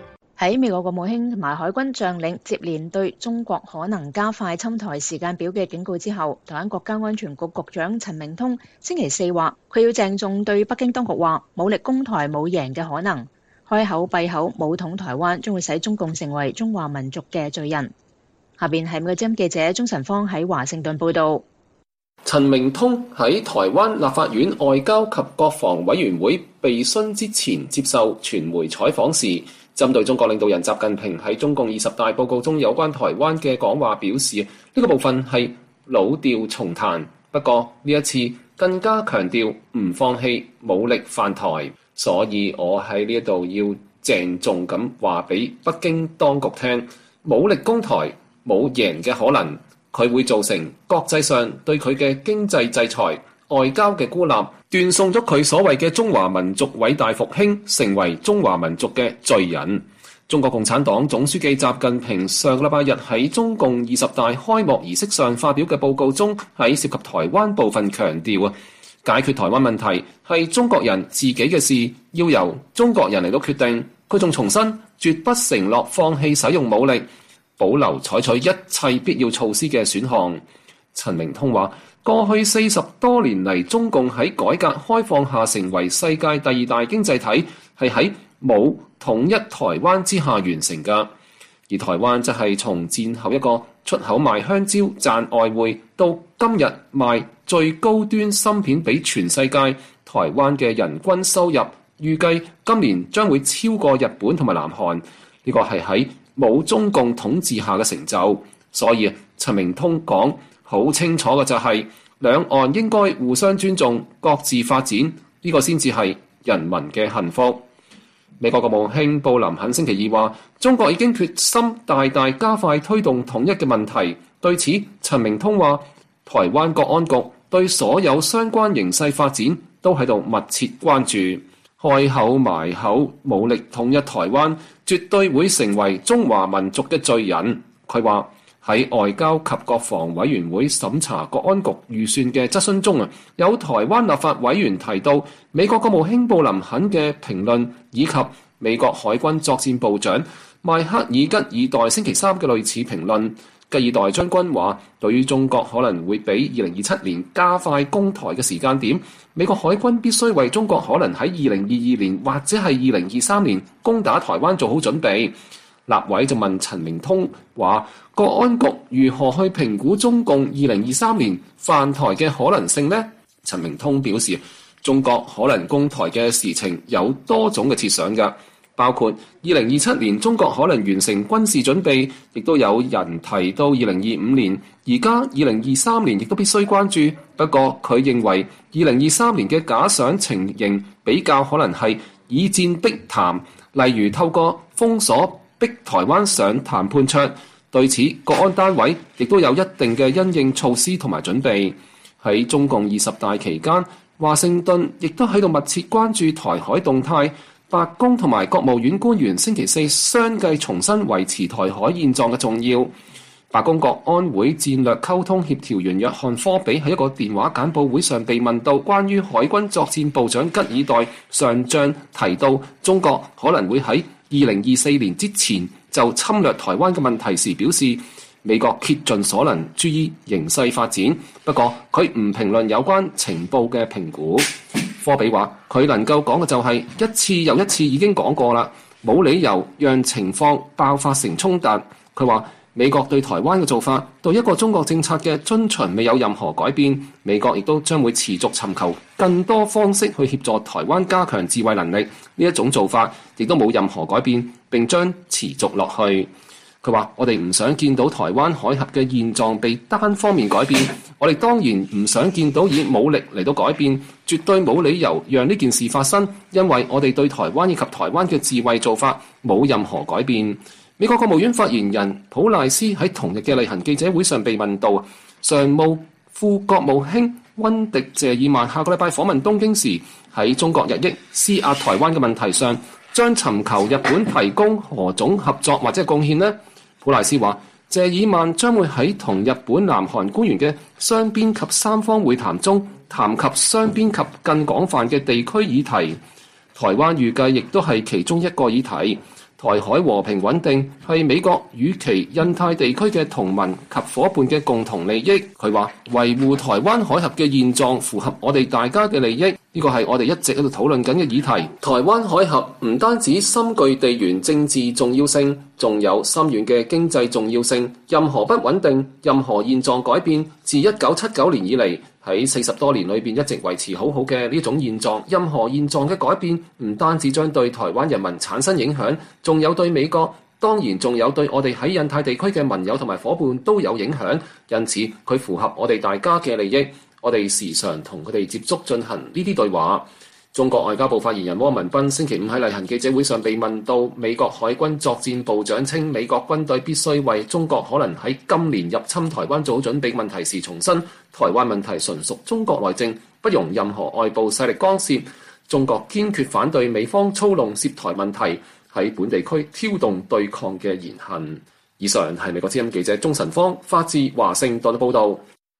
喺美國國務卿同埋海軍將領接連對中國可能加快侵台時間表嘅警告之後，台灣國家安全局局長陳明通星期四話，佢要鄭重對北京當局話，武力攻台冇贏嘅可能，開口閉口武統台灣將會使中共成為中華民族嘅罪人。下邊係美國之音記者鍾晨芳喺華盛頓報道。 陳明通喺台灣立法院外交及國防委員會備詢之前接受傳媒採訪時，針對中國領導人習近平喺中共二十大報告中有關台灣嘅講話表示，呢個部分係老調重彈，不過呢一次更加強調唔放棄武力犯台，所以我喺呢一度要鄭重咁話俾北京當局聽，武力攻台冇贏嘅可能，佢會造成國際上對佢嘅經濟制裁、外交嘅孤立，斷送咗佢所謂嘅中華民族偉大復興，成為中華民族嘅罪人。中國共產黨總書記習近平上個禮拜日喺中共二十大開幕儀式上發表嘅報告中，喺涉及台灣部分強調啊，解決台灣問題係中國人自己嘅事，要由中國人嚟到決定。佢仲重申，絕不承諾放棄使用武力，保留採取一切必要措施嘅選項。陳明通話，過去四十多年嚟，中共喺改革開放下成為世界第二大經濟體，係喺冇統一台灣之下完成㗎。而台灣則係從戰後一個出口賣香蕉賺外匯，到今日賣最高端芯片俾全世界，台灣嘅人均收入預計今年將會超過日本同埋南韓。呢個係喺冇中共統治下嘅成就。所以陳明通講好清楚嘅就係、是、兩岸應該互相尊重，各自發展，呢、這個先至係人民嘅幸福。美國國務卿布林肯星期二話，中國已經決心大大加快推動統一嘅問題。對此，陳明通話，台灣國安局對所有相關形勢發展都喺度密切關注，開口埋口武力統一台灣，絕對會成為中華民族嘅罪人。佢話喺外交及國防委員會審查國安局預算嘅質詢中啊，有台灣立法委員提到美國國務卿布林肯嘅評論，以及美國海軍作戰部長邁克爾吉爾代星期三嘅類似評論。吉爾代將軍話，對於中國可能會比二零二七年加快攻台嘅時間點，美國海軍必須為中國可能喺二零二二年或者係二零二三年攻打台灣做好準備。立委就問陳明通話，國安局如何去評估中共二零二三年犯台嘅可能性呢？陳明通表示，中國可能攻台嘅事情有多種嘅設想㗎，包括二零二七年中國可能完成軍事準備，亦都有人提到二零二五年，而家二零二三年亦都必須關注。不過佢認為二零二三年嘅假想情形比較可能係以戰逼談，例如透過封鎖逼台灣上談判桌。對此，國安單位亦都有一定嘅因應措施同埋準備。喺中共二十大期間，華盛頓亦都喺度密切關注台海動態。白宮同埋國務院官員星期四相繼重申維持台海現狀嘅重要。白宮國安會戰略溝通協調員約翰科比喺一個電話簡報會上被問到關於海軍作戰部長吉爾代上將提到中國可能會喺二零二四年之前就侵略台灣嘅問題時，表示美國竭盡所能注意形勢發展，不過佢唔評論有關情報嘅評估。科比話佢能夠講嘅就係一次又一次已經講過啦，冇理由讓情況爆發成衝突。佢話美國對台灣嘅做法，對一個中國政策嘅遵循未有任何改變，美國亦都將會持續尋求更多方式去協助台灣加強自衛能力。呢一種做法亦都冇任何改變，並將持續落去。佢話我哋唔想見到台灣海峽嘅現狀被單方面改變，我哋當然唔想見到以武力嚟到改變，絕對冇理由讓呢件事發生，因為我哋對台灣以及台灣嘅自衛做法冇任何改變。美國國務院發言人普賴斯喺同日嘅例行記者會上被問到，常務副國務卿溫迪謝爾曼下個禮拜訪問東京時，喺中國日益施壓台灣嘅問題上，將尋求日本提供何種合作或者貢獻呢？普賴斯話，謝爾曼將會喺同日本、南韓官員嘅雙邊及三方會談中談及雙邊及更廣泛嘅地區議題。台灣預計亦都係其中一個議題。 台海和平穩定係美國與其印太地區嘅同盟及夥伴嘅共同利益。佢話維護台灣海峽嘅現狀符合我哋大家嘅利益，呢個係我哋一直喺度討論緊嘅議題。台灣海峽唔單止深具地緣政治重要性，仲有深遠嘅經濟重要性。任何不穩定、任何現狀改變，自一九七九年以嚟喺四十多年裏邊一直維持好好嘅呢種現狀。任何現狀嘅改變，唔單止將對台灣人民產生影響，仲有對美國，當然仲有對我哋喺印太地區嘅盟友同埋夥伴都有影響。因此，佢符合我哋大家嘅利益。我哋時常同佢哋接觸進行呢啲對話。中國外交部發言人汪文斌星期五喺例行記者會上被問到，美國海軍作戰部長稱美國軍隊必須為中國可能喺今年入侵台灣做好準備問題時重申，台灣問題純屬中國內政，不容任何外部勢力干涉。中國堅決反對美方操弄涉台問題喺本地區挑動對抗嘅言行。以上係美國之音記者鍾晨芳發自華盛頓報導。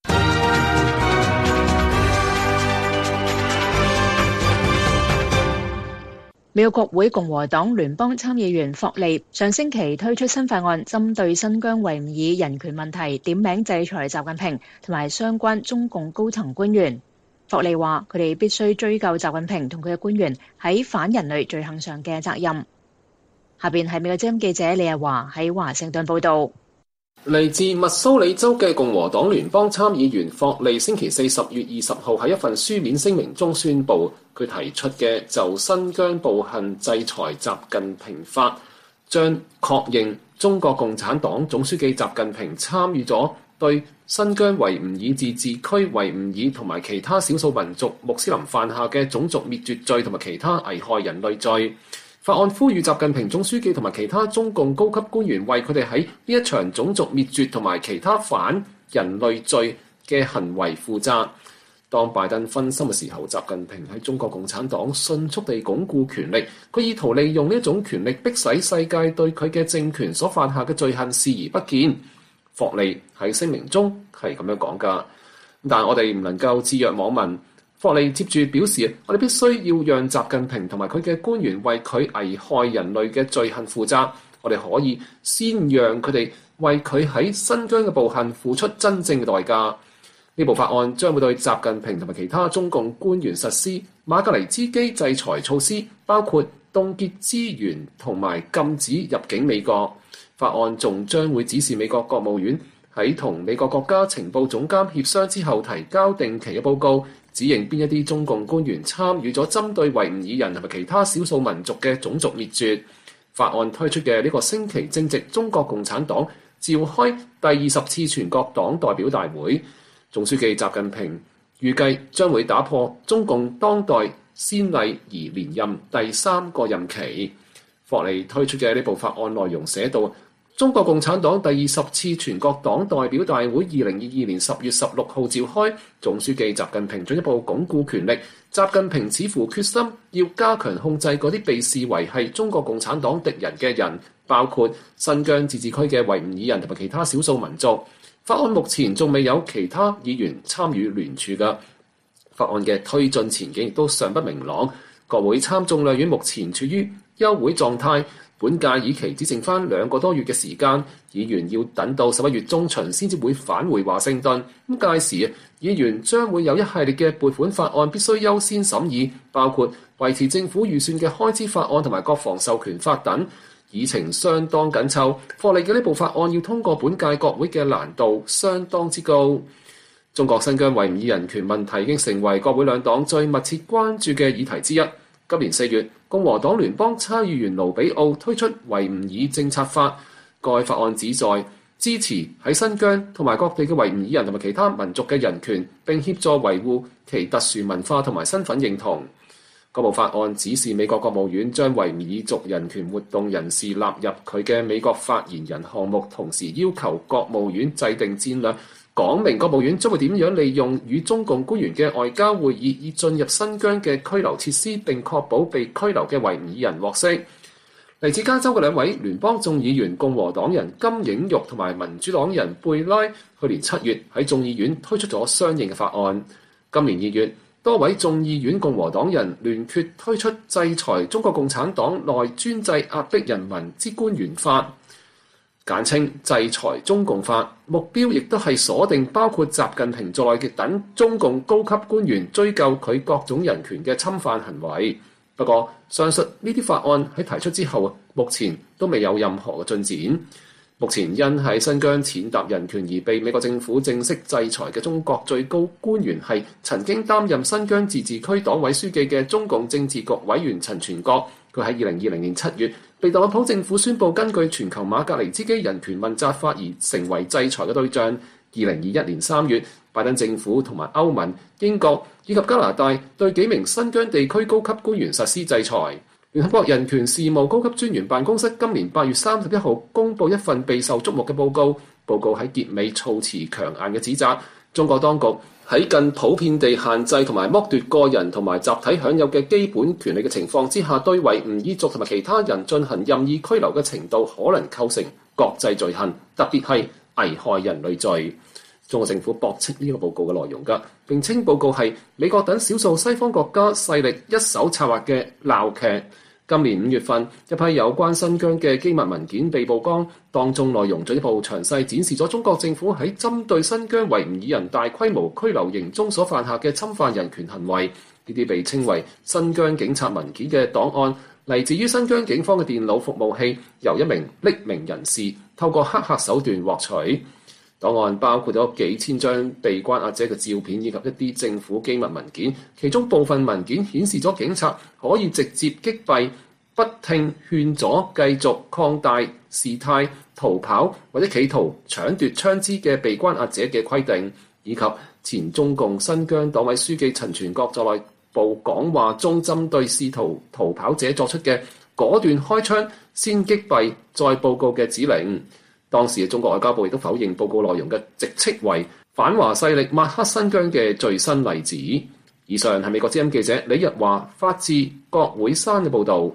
美國國會共和黨聯邦參議員霍利上星期推出新法案，針對新疆維吾爾人權問題，點名制裁習近平同埋相關中共高層官員。霍利話：佢哋必須追究習近平同佢嘅官員喺反人類罪行上嘅責任。下邊係美國之音記者李日華喺華盛頓報導。 嚟自密蘇里州嘅共和黨聯邦參議員霍利星期四十月二十號喺一份書面聲明中宣布，佢提出嘅就新疆暴行制裁習近平法，將確認中國共產黨總書記習近平參與咗對新疆維吾爾自治區維吾爾同埋其他少數民族穆斯林犯下嘅種族滅絕罪同埋其他危害人類罪。法案呼籲習近平總書記同埋其他中共高級官員為佢哋喺呢一場種族滅絕同埋其他反人類罪嘅行為負責。當拜登分心嘅時候，習近平喺中國共產黨迅速地鞏固權力，佢意圖利用呢一種權力迫使世界對佢嘅政權所犯下嘅罪行視而不見。霍利喺聲明中係咁樣講㗎，但係我哋唔能夠置若罔聞。霍利接住表示，我哋必須要讓習近平同埋佢嘅官員為佢危害人類嘅罪行負責。我哋可以先讓佢哋為佢喺新疆嘅暴行付出真正嘅代價。呢部法案將會對習近平同埋其他中共官員實施馬格尼茲基制裁措施，包括凍結資源同埋禁止入境美國。法案仲將會指示美國國務院喺同美國國家情報總監協商之後提交定期嘅報告，指認邊一啲中共官員參與咗針對維吾爾人同埋其他少數民族嘅種族滅絕。法案推出嘅呢個星期正值中國共產黨召開第二十次全國黨代表大會，總書記習近平預計將會打破中共當代先例而連任第三個任期。霍利推出嘅呢部法案內容寫道：中國共產黨第二十次全國黨代表大會二零二二年十月十六號召開，總書記習近平進一步鞏固權力。習近平似乎決心要加強控制嗰啲被視為係中國共產黨敵人嘅人，包括新疆自治區嘅維吾爾人同埋其他少數民族。法案目前仲未有其他議員參與聯署嘅。法案嘅推進前景亦都尚不明朗。國會參眾兩院目前處於休會狀態。本屆議期只剩翻兩個多月嘅時間，議員要等到十一月中旬先至會返回華盛頓。咁屆時，議員將會有一系列嘅撥款法案必須優先審議，包括維持政府預算嘅開支法案同埋國防授權法等，議程相當緊湊。霍利嘅呢部法案要通過本屆國會嘅難度相當之高。中國新疆維吾爾人權問題已經成為國會兩黨最密切關注嘅議題之一。今年四月，共和黨聯邦參議員盧比奧推出維吾爾政策法，該法案旨在支持喺新疆同埋各地嘅維吾爾人同埋其他民族嘅人權，並協助維護其特殊文化同埋身份認同。嗰部法案指示美國國務院將維吾爾族人權活動人士納入佢嘅美國發言人項目，同時要求國務院制定戰略，講明國務院將會點樣利用與中共官員嘅外交會議，以進入新疆嘅拘留設施，並確保被拘留嘅維吾爾人獲釋。嚟自加州嘅兩位聯邦眾議員共和黨人金映玉同埋民主黨人貝拉，去年七月喺眾議院推出咗相應嘅法案。今年二月， 多位眾議院共和黨人聯決推出制裁中國共產黨內專制壓迫人民之官員法，簡稱制裁中共法，目標亦都係鎖定包括習近平在內嘅等中共高級官員，追究佢各種人權嘅侵犯行為。不過，上述呢啲法案喺提出之後，目前都未有任何嘅進展。目前因喺新疆踐踏人權而被美國政府正式制裁嘅中國最高官員係曾經擔任新疆自治區黨委書記嘅中共政治局委員陳全國。佢喺二零二零年七月被特朗普政府宣布根據全球馬格尼茨基人權問責法而成為制裁嘅對象。二零二一年三月，拜登政府同埋歐盟、英國以及加拿大對幾名新疆地區高級官員實施制裁。聯合國人權事務高級專員辦公室今年八月三十一號公佈一份備受矚目嘅報告，報告喺結尾措辭強硬嘅指責中國當局喺近普遍地限制同埋剝奪個人同埋集體享有嘅基本權利嘅情況之下，對維吾爾族同埋其他人進行任意拘留嘅程度可能構成國際罪行，特別係危害人類罪。中國政府駁斥呢個報告嘅內容㗎，並稱報告係美國等少數西方國家勢力一手策劃嘅鬧劇。今年五月份，一批有關新疆嘅機密文件被曝光，當中內容進一步詳細展示咗中國政府喺針對新疆維吾爾人大規模拘留營中所犯下嘅侵犯人權行為。呢啲被稱為新疆警察文件嘅檔案，嚟自於新疆警方嘅電腦服務器，由一名匿名人士透過黑客手段獲取。檔案包括咗幾千張被關押者嘅照片，以及一啲政府機密文件。其中部分文件顯示咗警察可以直接擊斃不聽勸阻、繼續擴大事態、逃跑或者企圖搶奪槍支嘅被關押者嘅規定，以及前中共新疆黨委書記陳全國在內部講話中針對試圖逃跑者作出嘅果斷開槍、先擊斃再報告嘅指令。當時嘅中國外交部亦都否認報告內容嘅直斥為反華勢力抹黑新疆嘅最新例子。以上係美國之音記者李日華發自國會山嘅報導。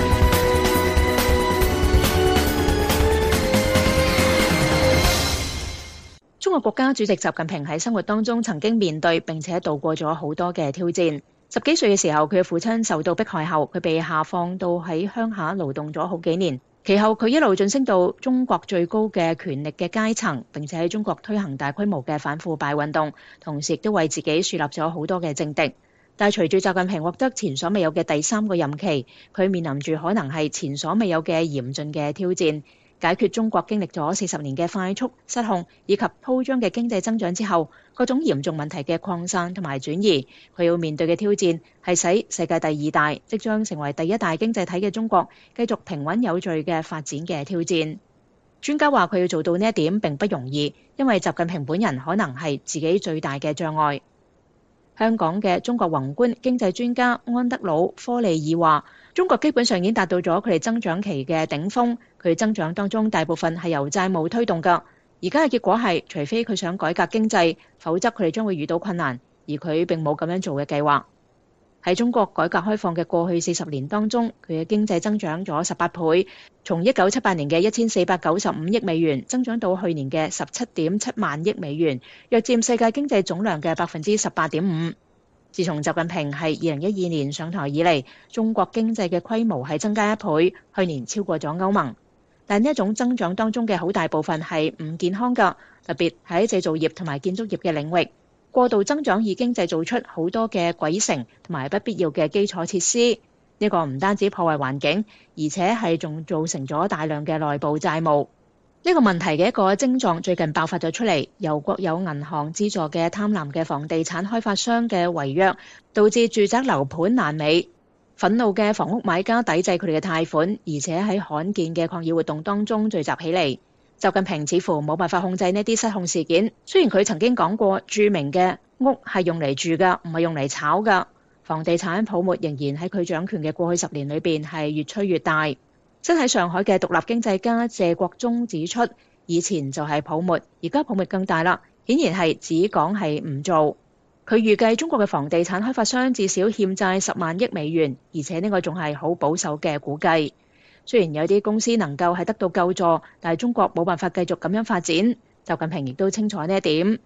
中國國家主席習近平喺生活當中曾經面對並且度過咗好多嘅挑戰。十幾歲嘅時候，佢嘅父親受到迫害後，佢被下放到喺鄉下勞動咗好幾年。其後佢一路晉升到中國最高嘅權力嘅階層，並且喺中國推行大規模嘅反腐敗運動，同時亦都為自己樹立咗好多嘅政敵。但係隨住習近平獲得前所未有嘅第三個任期，佢面臨住可能係前所未有嘅嚴峻嘅挑戰。解決中國經歷咗四十年嘅快速失控以及鋪張嘅經濟增長之後，各種嚴重問題嘅擴散同埋轉移，佢要面對嘅挑戰係使世界第二大、即將成為第一大經濟體嘅中國繼續平穩有序嘅發展嘅挑戰。專家話佢要做到呢一點並不容易，因為習近平本人可能係自己最大嘅障礙。香港嘅中國宏觀經濟專家安德魯科利爾話，中國基本上已經達到咗佢哋增長期嘅頂峰，佢增長當中大部分係由債務推動㗎。而家嘅結果係，除非佢想改革經濟，否則佢哋將會遇到困難，而佢並冇咁樣做嘅計劃。喺中國改革開放嘅過去四十年當中，佢嘅經濟增長咗十八倍，從一九七八年嘅一千四百九十五億美元增長到去年嘅十七點七萬億美元，約佔世界經濟總量嘅百分之十八點五。自從習近平係二零一二年上台以嚟，中國經濟嘅規模係增加一倍，去年超過咗歐盟。但呢一種增長當中嘅好大部分係唔健康㗎，特別喺製造業同埋建築業嘅領域。過度增長已經製造出好多嘅鬼城同埋不必要嘅基礎設施，呢個唔單止破壞環境，而且係仲造成咗大量嘅內部債務。呢個問題嘅一個症狀最近爆發咗出嚟，由國有銀行資助嘅貪婪嘅房地產開發商嘅違約，導致住宅樓盤爛尾。憤怒嘅房屋買家抵制佢哋嘅貸款，而且喺罕見嘅抗議活動當中聚集起嚟。習近平似乎冇辦法控制呢啲失控事件。雖然佢曾經講過，著名嘅屋係用嚟住㗎，唔係用嚟炒㗎。房地產泡沫仍然喺佢掌權嘅過去十年裏邊係越吹越大。身喺上海嘅獨立經濟家謝國忠指出，以前就係泡沫，而家泡沫更大啦。顯然係只講係唔做。佢預計中國嘅房地產開發商至少欠債十萬億美元，而且呢個仲係好保守嘅估計。雖然有啲公司能夠係得到救助，但係中國冇辦法繼續咁樣發展。習近平亦都清楚呢一點。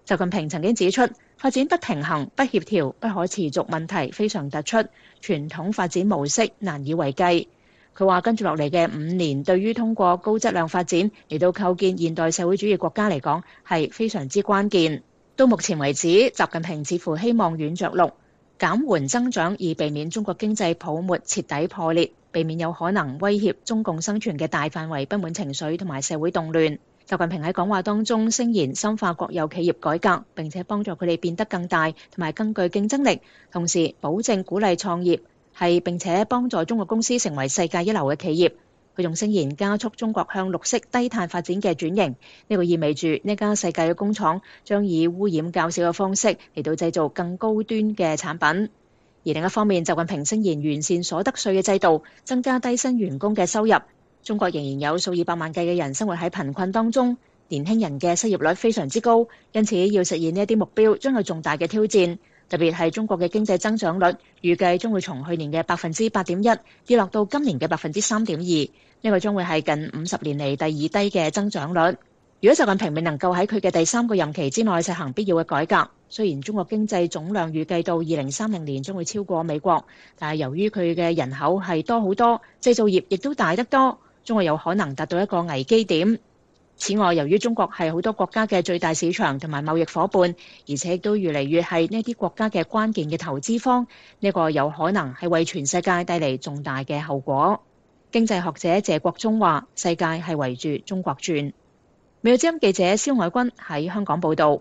習近平曾經指出，發展不平衡、不協調、不可持續問題非常突出，傳統發展模式難以為繼。佢話跟住落嚟嘅五年，對於通過高質量發展嚟到構建現代社會主義國家嚟講係非常之關鍵。到目前為止，習近平似乎希望軟着陸，減緩增長，以避免中國經濟泡沫徹底破裂，避免有可能威脅中共生存嘅大範圍不滿情緒同埋社會動亂。習近平喺講話當中聲言深化國有企業改革，並且幫助佢哋變得更大同埋更具競爭力，同時保證鼓勵創業，係並且幫助中國公司成為世界一流嘅企業。佢仲聲言加速中國向綠色低碳發展嘅轉型，呢個意味住呢家世界嘅工廠將以污染較少嘅方式嚟到製造更高端嘅產品。而另一方面，習近平聲言完善所得稅嘅制度，增加低薪員工嘅收入。中國仍然有數以百萬計嘅人生活喺貧困當中，年輕人嘅失業率非常之高，因此要實現呢一啲目標將有重大嘅挑戰。特別係中國嘅經濟增長率預計將會從去年嘅百分之八點一跌落到今年嘅百分之三點二，呢個將會係近五十年嚟第二低嘅增長率。如果習近平未能夠喺佢嘅第三個任期之內實行必要嘅改革，雖然中國經濟總量預計到二零三零年將會超過美國，但係由於佢嘅人口係多好多，製造業亦都大得多，中國有可能達到一個危機點。此外，由於中國係好多國家嘅最大市場同埋貿易夥伴，而且亦都越嚟越係呢啲國家嘅關鍵嘅投資方，呢個有可能係為全世界帶嚟重大嘅後果。經濟學者謝國忠話：世界係圍住中國轉。美國之音記者蕭海軍喺香港報導。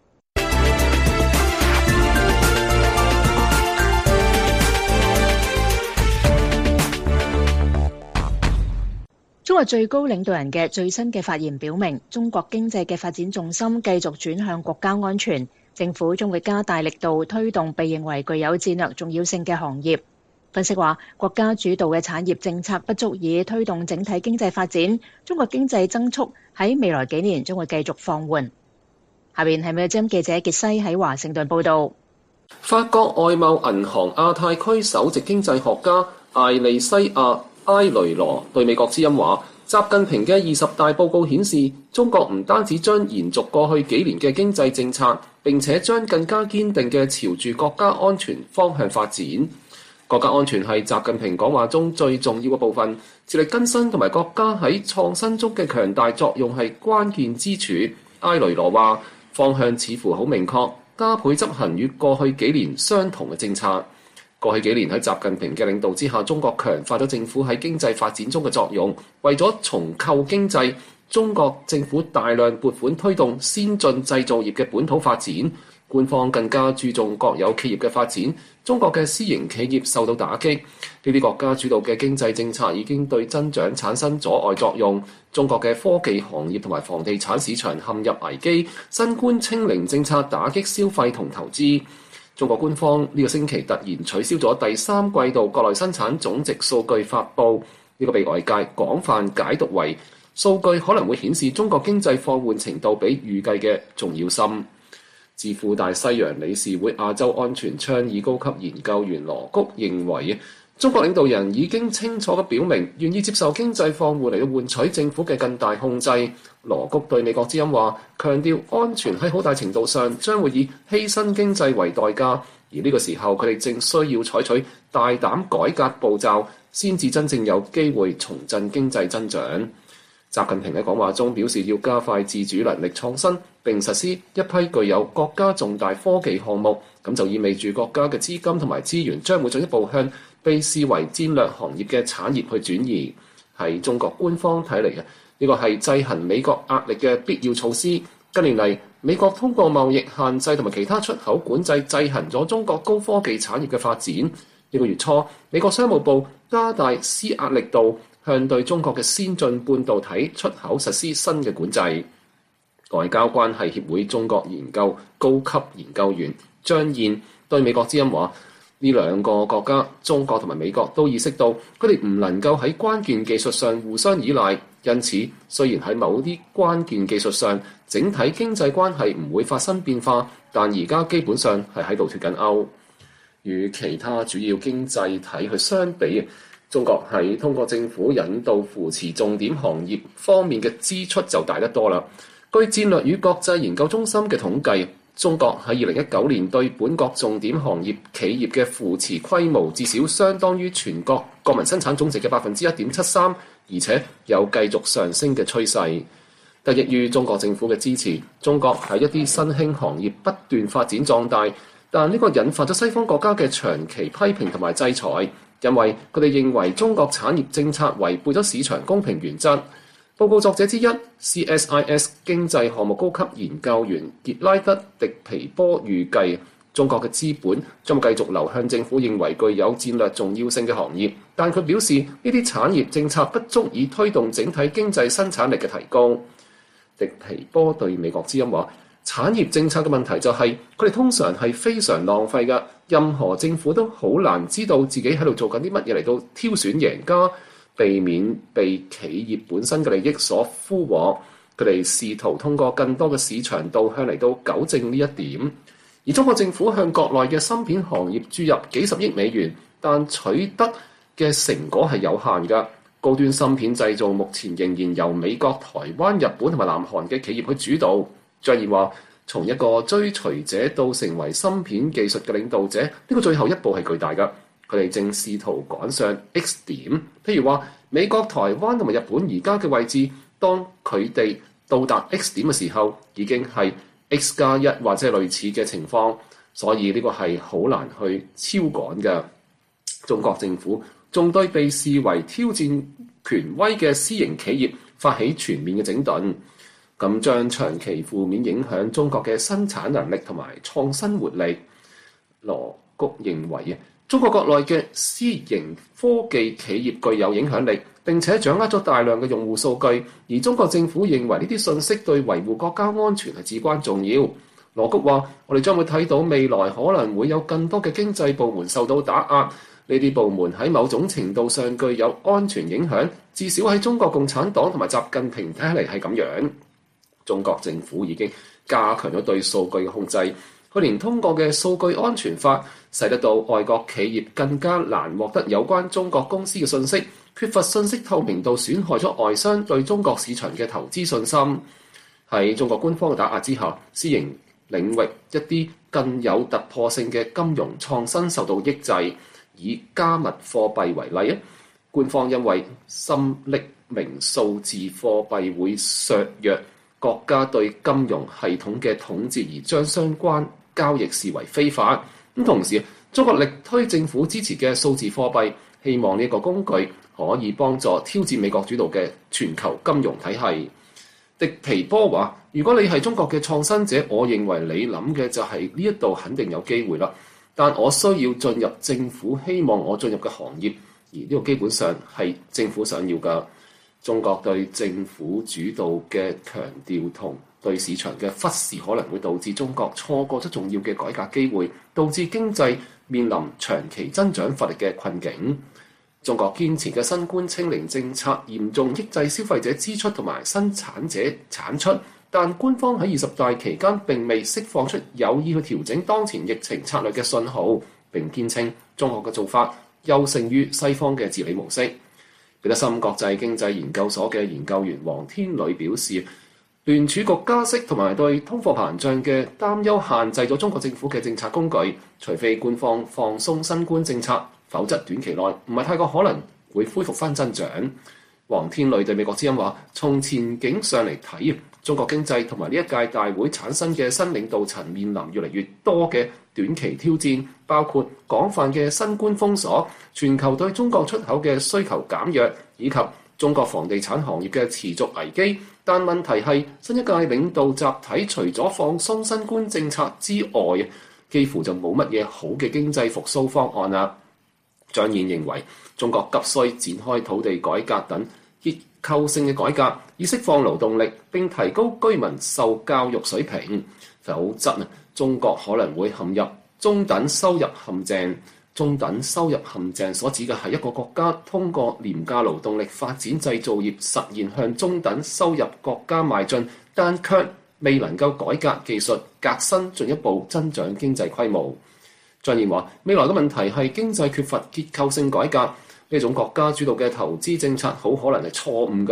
中國最高領導人嘅最新嘅發言表明，中國經濟嘅發展重心繼續轉向國家安全，政府將會加大力度推動被認為具有戰略重要性嘅行業。分析話，國家主導嘅產業政策不足以推動整體經濟發展，中國經濟增速喺未來幾年將會繼續放緩。下邊係美國之音記者傑西喺華盛頓報導。 法國外貿銀行亞太區首席經濟學家艾利西亞埃雷羅對美國之音話：習近平嘅二十大報告顯示，中國唔單止將延續過去幾年嘅經濟政策，並且將更加堅定嘅朝住國家安全方向發展。國家安全係習近平講話中最重要嘅部分，自力更生同埋國家喺創新中嘅強大作用係關鍵之處。埃雷羅話：方向似乎好明確，加倍執行與過去幾年相同嘅政策。過去幾年喺習近平嘅領導之下，中國強化咗政府喺經濟發展中嘅作用。為咗重構經濟，中國政府大量撥款推動先進製造業嘅本土發展，官方更加注重國有企業嘅發展。中國嘅私營企業受到打擊，呢啲國家主導嘅經濟政策已經對增長產生阻礙作用。中國嘅科技行業同埋房地產市場陷入危機，新冠清零政策打擊消費同投資。中國官方呢個星期突然取消咗第三季度國內生產總值數據發布，呢個被外界廣泛解讀為數據可能會顯示中國經濟放緩程度比預計嘅仲要深。自負大西洋理事會亞洲安全倡議高級研究員羅谷認為，中國領導人已經清楚地表明願意接受經濟放緩嚟到換取政府嘅更大控制。羅谷對美國之音話，強調安全喺好大程度上將會以犧牲經濟為代價，而呢個時候佢哋正需要採取大膽改革步驟，先至真正有機會重振經濟增長。習近平喺講話中表示，要加快自主能力創新，並實施一批具有國家重大科技項目，咁就意味住國家嘅資金同埋資源將會進一步向被視為戰略行業嘅產業去轉移。係中國官方睇嚟嘅，呢個係制衡美國壓力嘅必要措施。近年嚟，美國通過貿易限制同埋其他出口管制，制衡咗中國高科技產業嘅發展。呢個月初，美國商務部加大施壓力度，向對中國嘅先進半導體出口實施新嘅管制。外交關係協會中國研究高級研究員張燕對美國之音話：呢兩個國家，中國同埋美國都意識到佢哋唔能夠喺關鍵技術上互相依賴，因此雖然喺某啲關鍵技術上整體經濟關係唔會發生變化，但而家基本上係喺度脫緊鈎。與其他主要經濟體去相比，中國喺通過政府引導扶持重點行業方面嘅支出就大得多啦。 據戰略與國際研究中心嘅統計，中國喺二零一九年對本國重點行業企業嘅扶持規模至少相當於全國國民生產總值嘅百分之一點七三，而且有繼續上升嘅趨勢。得益於中國政府嘅支持，中國喺一啲新興行業不斷發展壯大，但呢個引發咗西方國家嘅長期批評同埋制裁，因為佢哋認為中國產業政策違背咗市場公平原則。報告作者之一 C S I S 經濟項目高級研究員傑拉德·迪皮波預計，中國嘅資本將繼續流向政府認為具有戰略重要性嘅行業，但佢表示呢啲產業政策不足以推動整體經濟生產力嘅提高。迪皮波對美國之音話：產業政策嘅問題就係佢哋通常係非常浪費嘅，任何政府都好難知道自己喺度做緊啲乜嘢嚟到挑選贏家，避免被企業本身嘅利益所俘獲。佢哋試圖通過更多嘅市場導向嚟到糾正呢一點。而中國政府向國內嘅芯片行業注入幾十億美元，但取得嘅成果係有限嘅。高端芯片製造目前仍然由美國、台灣、日本同埋南韓嘅企業去主導。張燕話：從一個追隨者到成為芯片技術嘅領導者，呢、這個最後一步係巨大嘅。佢哋正試圖趕上 X 點，譬如話美國、台灣同埋日本而家嘅位置，當佢哋到達 X 點嘅時候，已經係 X 加一或者類似嘅情況，所以呢個係好難去超趕嘅。中國政府仲對被視為挑戰權威嘅私營企業發起全面嘅整頓，咁將長期負面影響中國嘅生產能力同埋創新活力。羅谷認為啊，中國國內嘅私營科技企業具有影響力，並且掌握咗大量嘅用戶數據，而中國政府認為呢啲信息對維護國家安全係至關重要。羅谷話：我哋將會睇到未來可能會有更多嘅經濟部門受到打壓，呢啲部門喺某種程度上具有安全影響，至少喺中國共產黨同埋習近平睇起嚟係咁樣。中國政府已經加強咗對數據嘅控制。去年通過嘅數據安全法，使得到外國企業更加難獲得有關中國公司嘅信息，缺乏信息透明度，損害咗外商對中國市場嘅投資信心。喺中國官方嘅打壓之下，私營領域一啲更有突破性嘅金融創新受到抑制。以加密貨幣為例啊，官方因為心匿名數字貨幣會削弱國家對金融系統嘅統治，而將相關交易視為非法。咁同時，中國力推政府支持嘅數字貨幣，希望呢個工具可以幫助挑戰美國主導嘅全球金融體系。迪皮波話：如果你係中國嘅創新者，我認為你諗嘅就係呢一度肯定有機會啦。但我需要進入政府希望我進入嘅行業，而呢個基本上係政府想要嘅。中國對政府主導嘅強調同對市場嘅忽視，可能會導致中國錯過咗重要嘅改革機會，導致經濟面臨長期增長乏力嘅困境。中國堅持嘅新冠清零政策嚴重抑制消費者支出同埋生產者產出。但官方喺二十大期間並未釋放出有意去調整當前疫情策略嘅信號，並堅稱中國嘅做法優勝於西方嘅治理模式。彼得森國際經濟研究所嘅研究員黃天磊表示，聯儲局加息同埋對通貨膨脹嘅擔憂限制咗中國政府嘅政策工具，除非官方放鬆新冠政策，否則短期內唔係太過可能會恢復翻增長。黃天磊對美國之音話：從前景上嚟睇，中國經濟同埋呢一屆大會產生嘅新領導層面臨越嚟越多嘅短期挑戰，包括廣泛嘅新冠封鎖、全球對中國出口嘅需求減弱，以及中國房地產行業嘅持續危機。但問題係，新一屆領導集體除咗放鬆新冠政策之外，幾乎就冇乜嘢好嘅經濟復甦方案啦。張燕認為，中國急需展開土地改革等結構性嘅改革，以釋放勞動力並提高居民受教育水平，否則啊，中國可能會陷入中等收入陷阱。中等收入陷阱所指嘅係一個國家通過廉價勞動力發展製造業，實現向中等收入國家邁進，但卻未能夠改革技術革新，進一步增長經濟規模。張燕話：未來嘅問題係經濟缺乏結構性改革，呢種國家主導嘅投資政策好可能係錯誤嘅，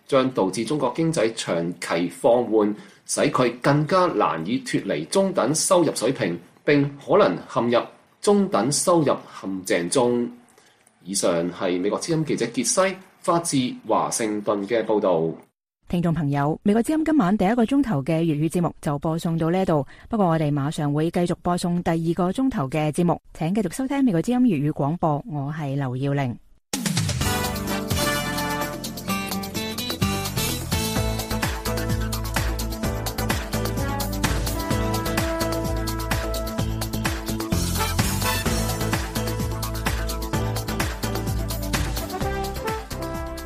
將導致中國經濟長期放緩，使佢更加難以脫離中等收入水平，並可能陷入中等收入陷阱中。以上係美國之音記者傑西發自華盛頓嘅報導。 聽眾朋友，美國之音今晚第一個鐘頭嘅粵語節目就播送到呢度，不過我哋馬上會繼續播送第二個鐘頭嘅節目，請繼續收聽美國之音粵語廣播，我係劉耀玲。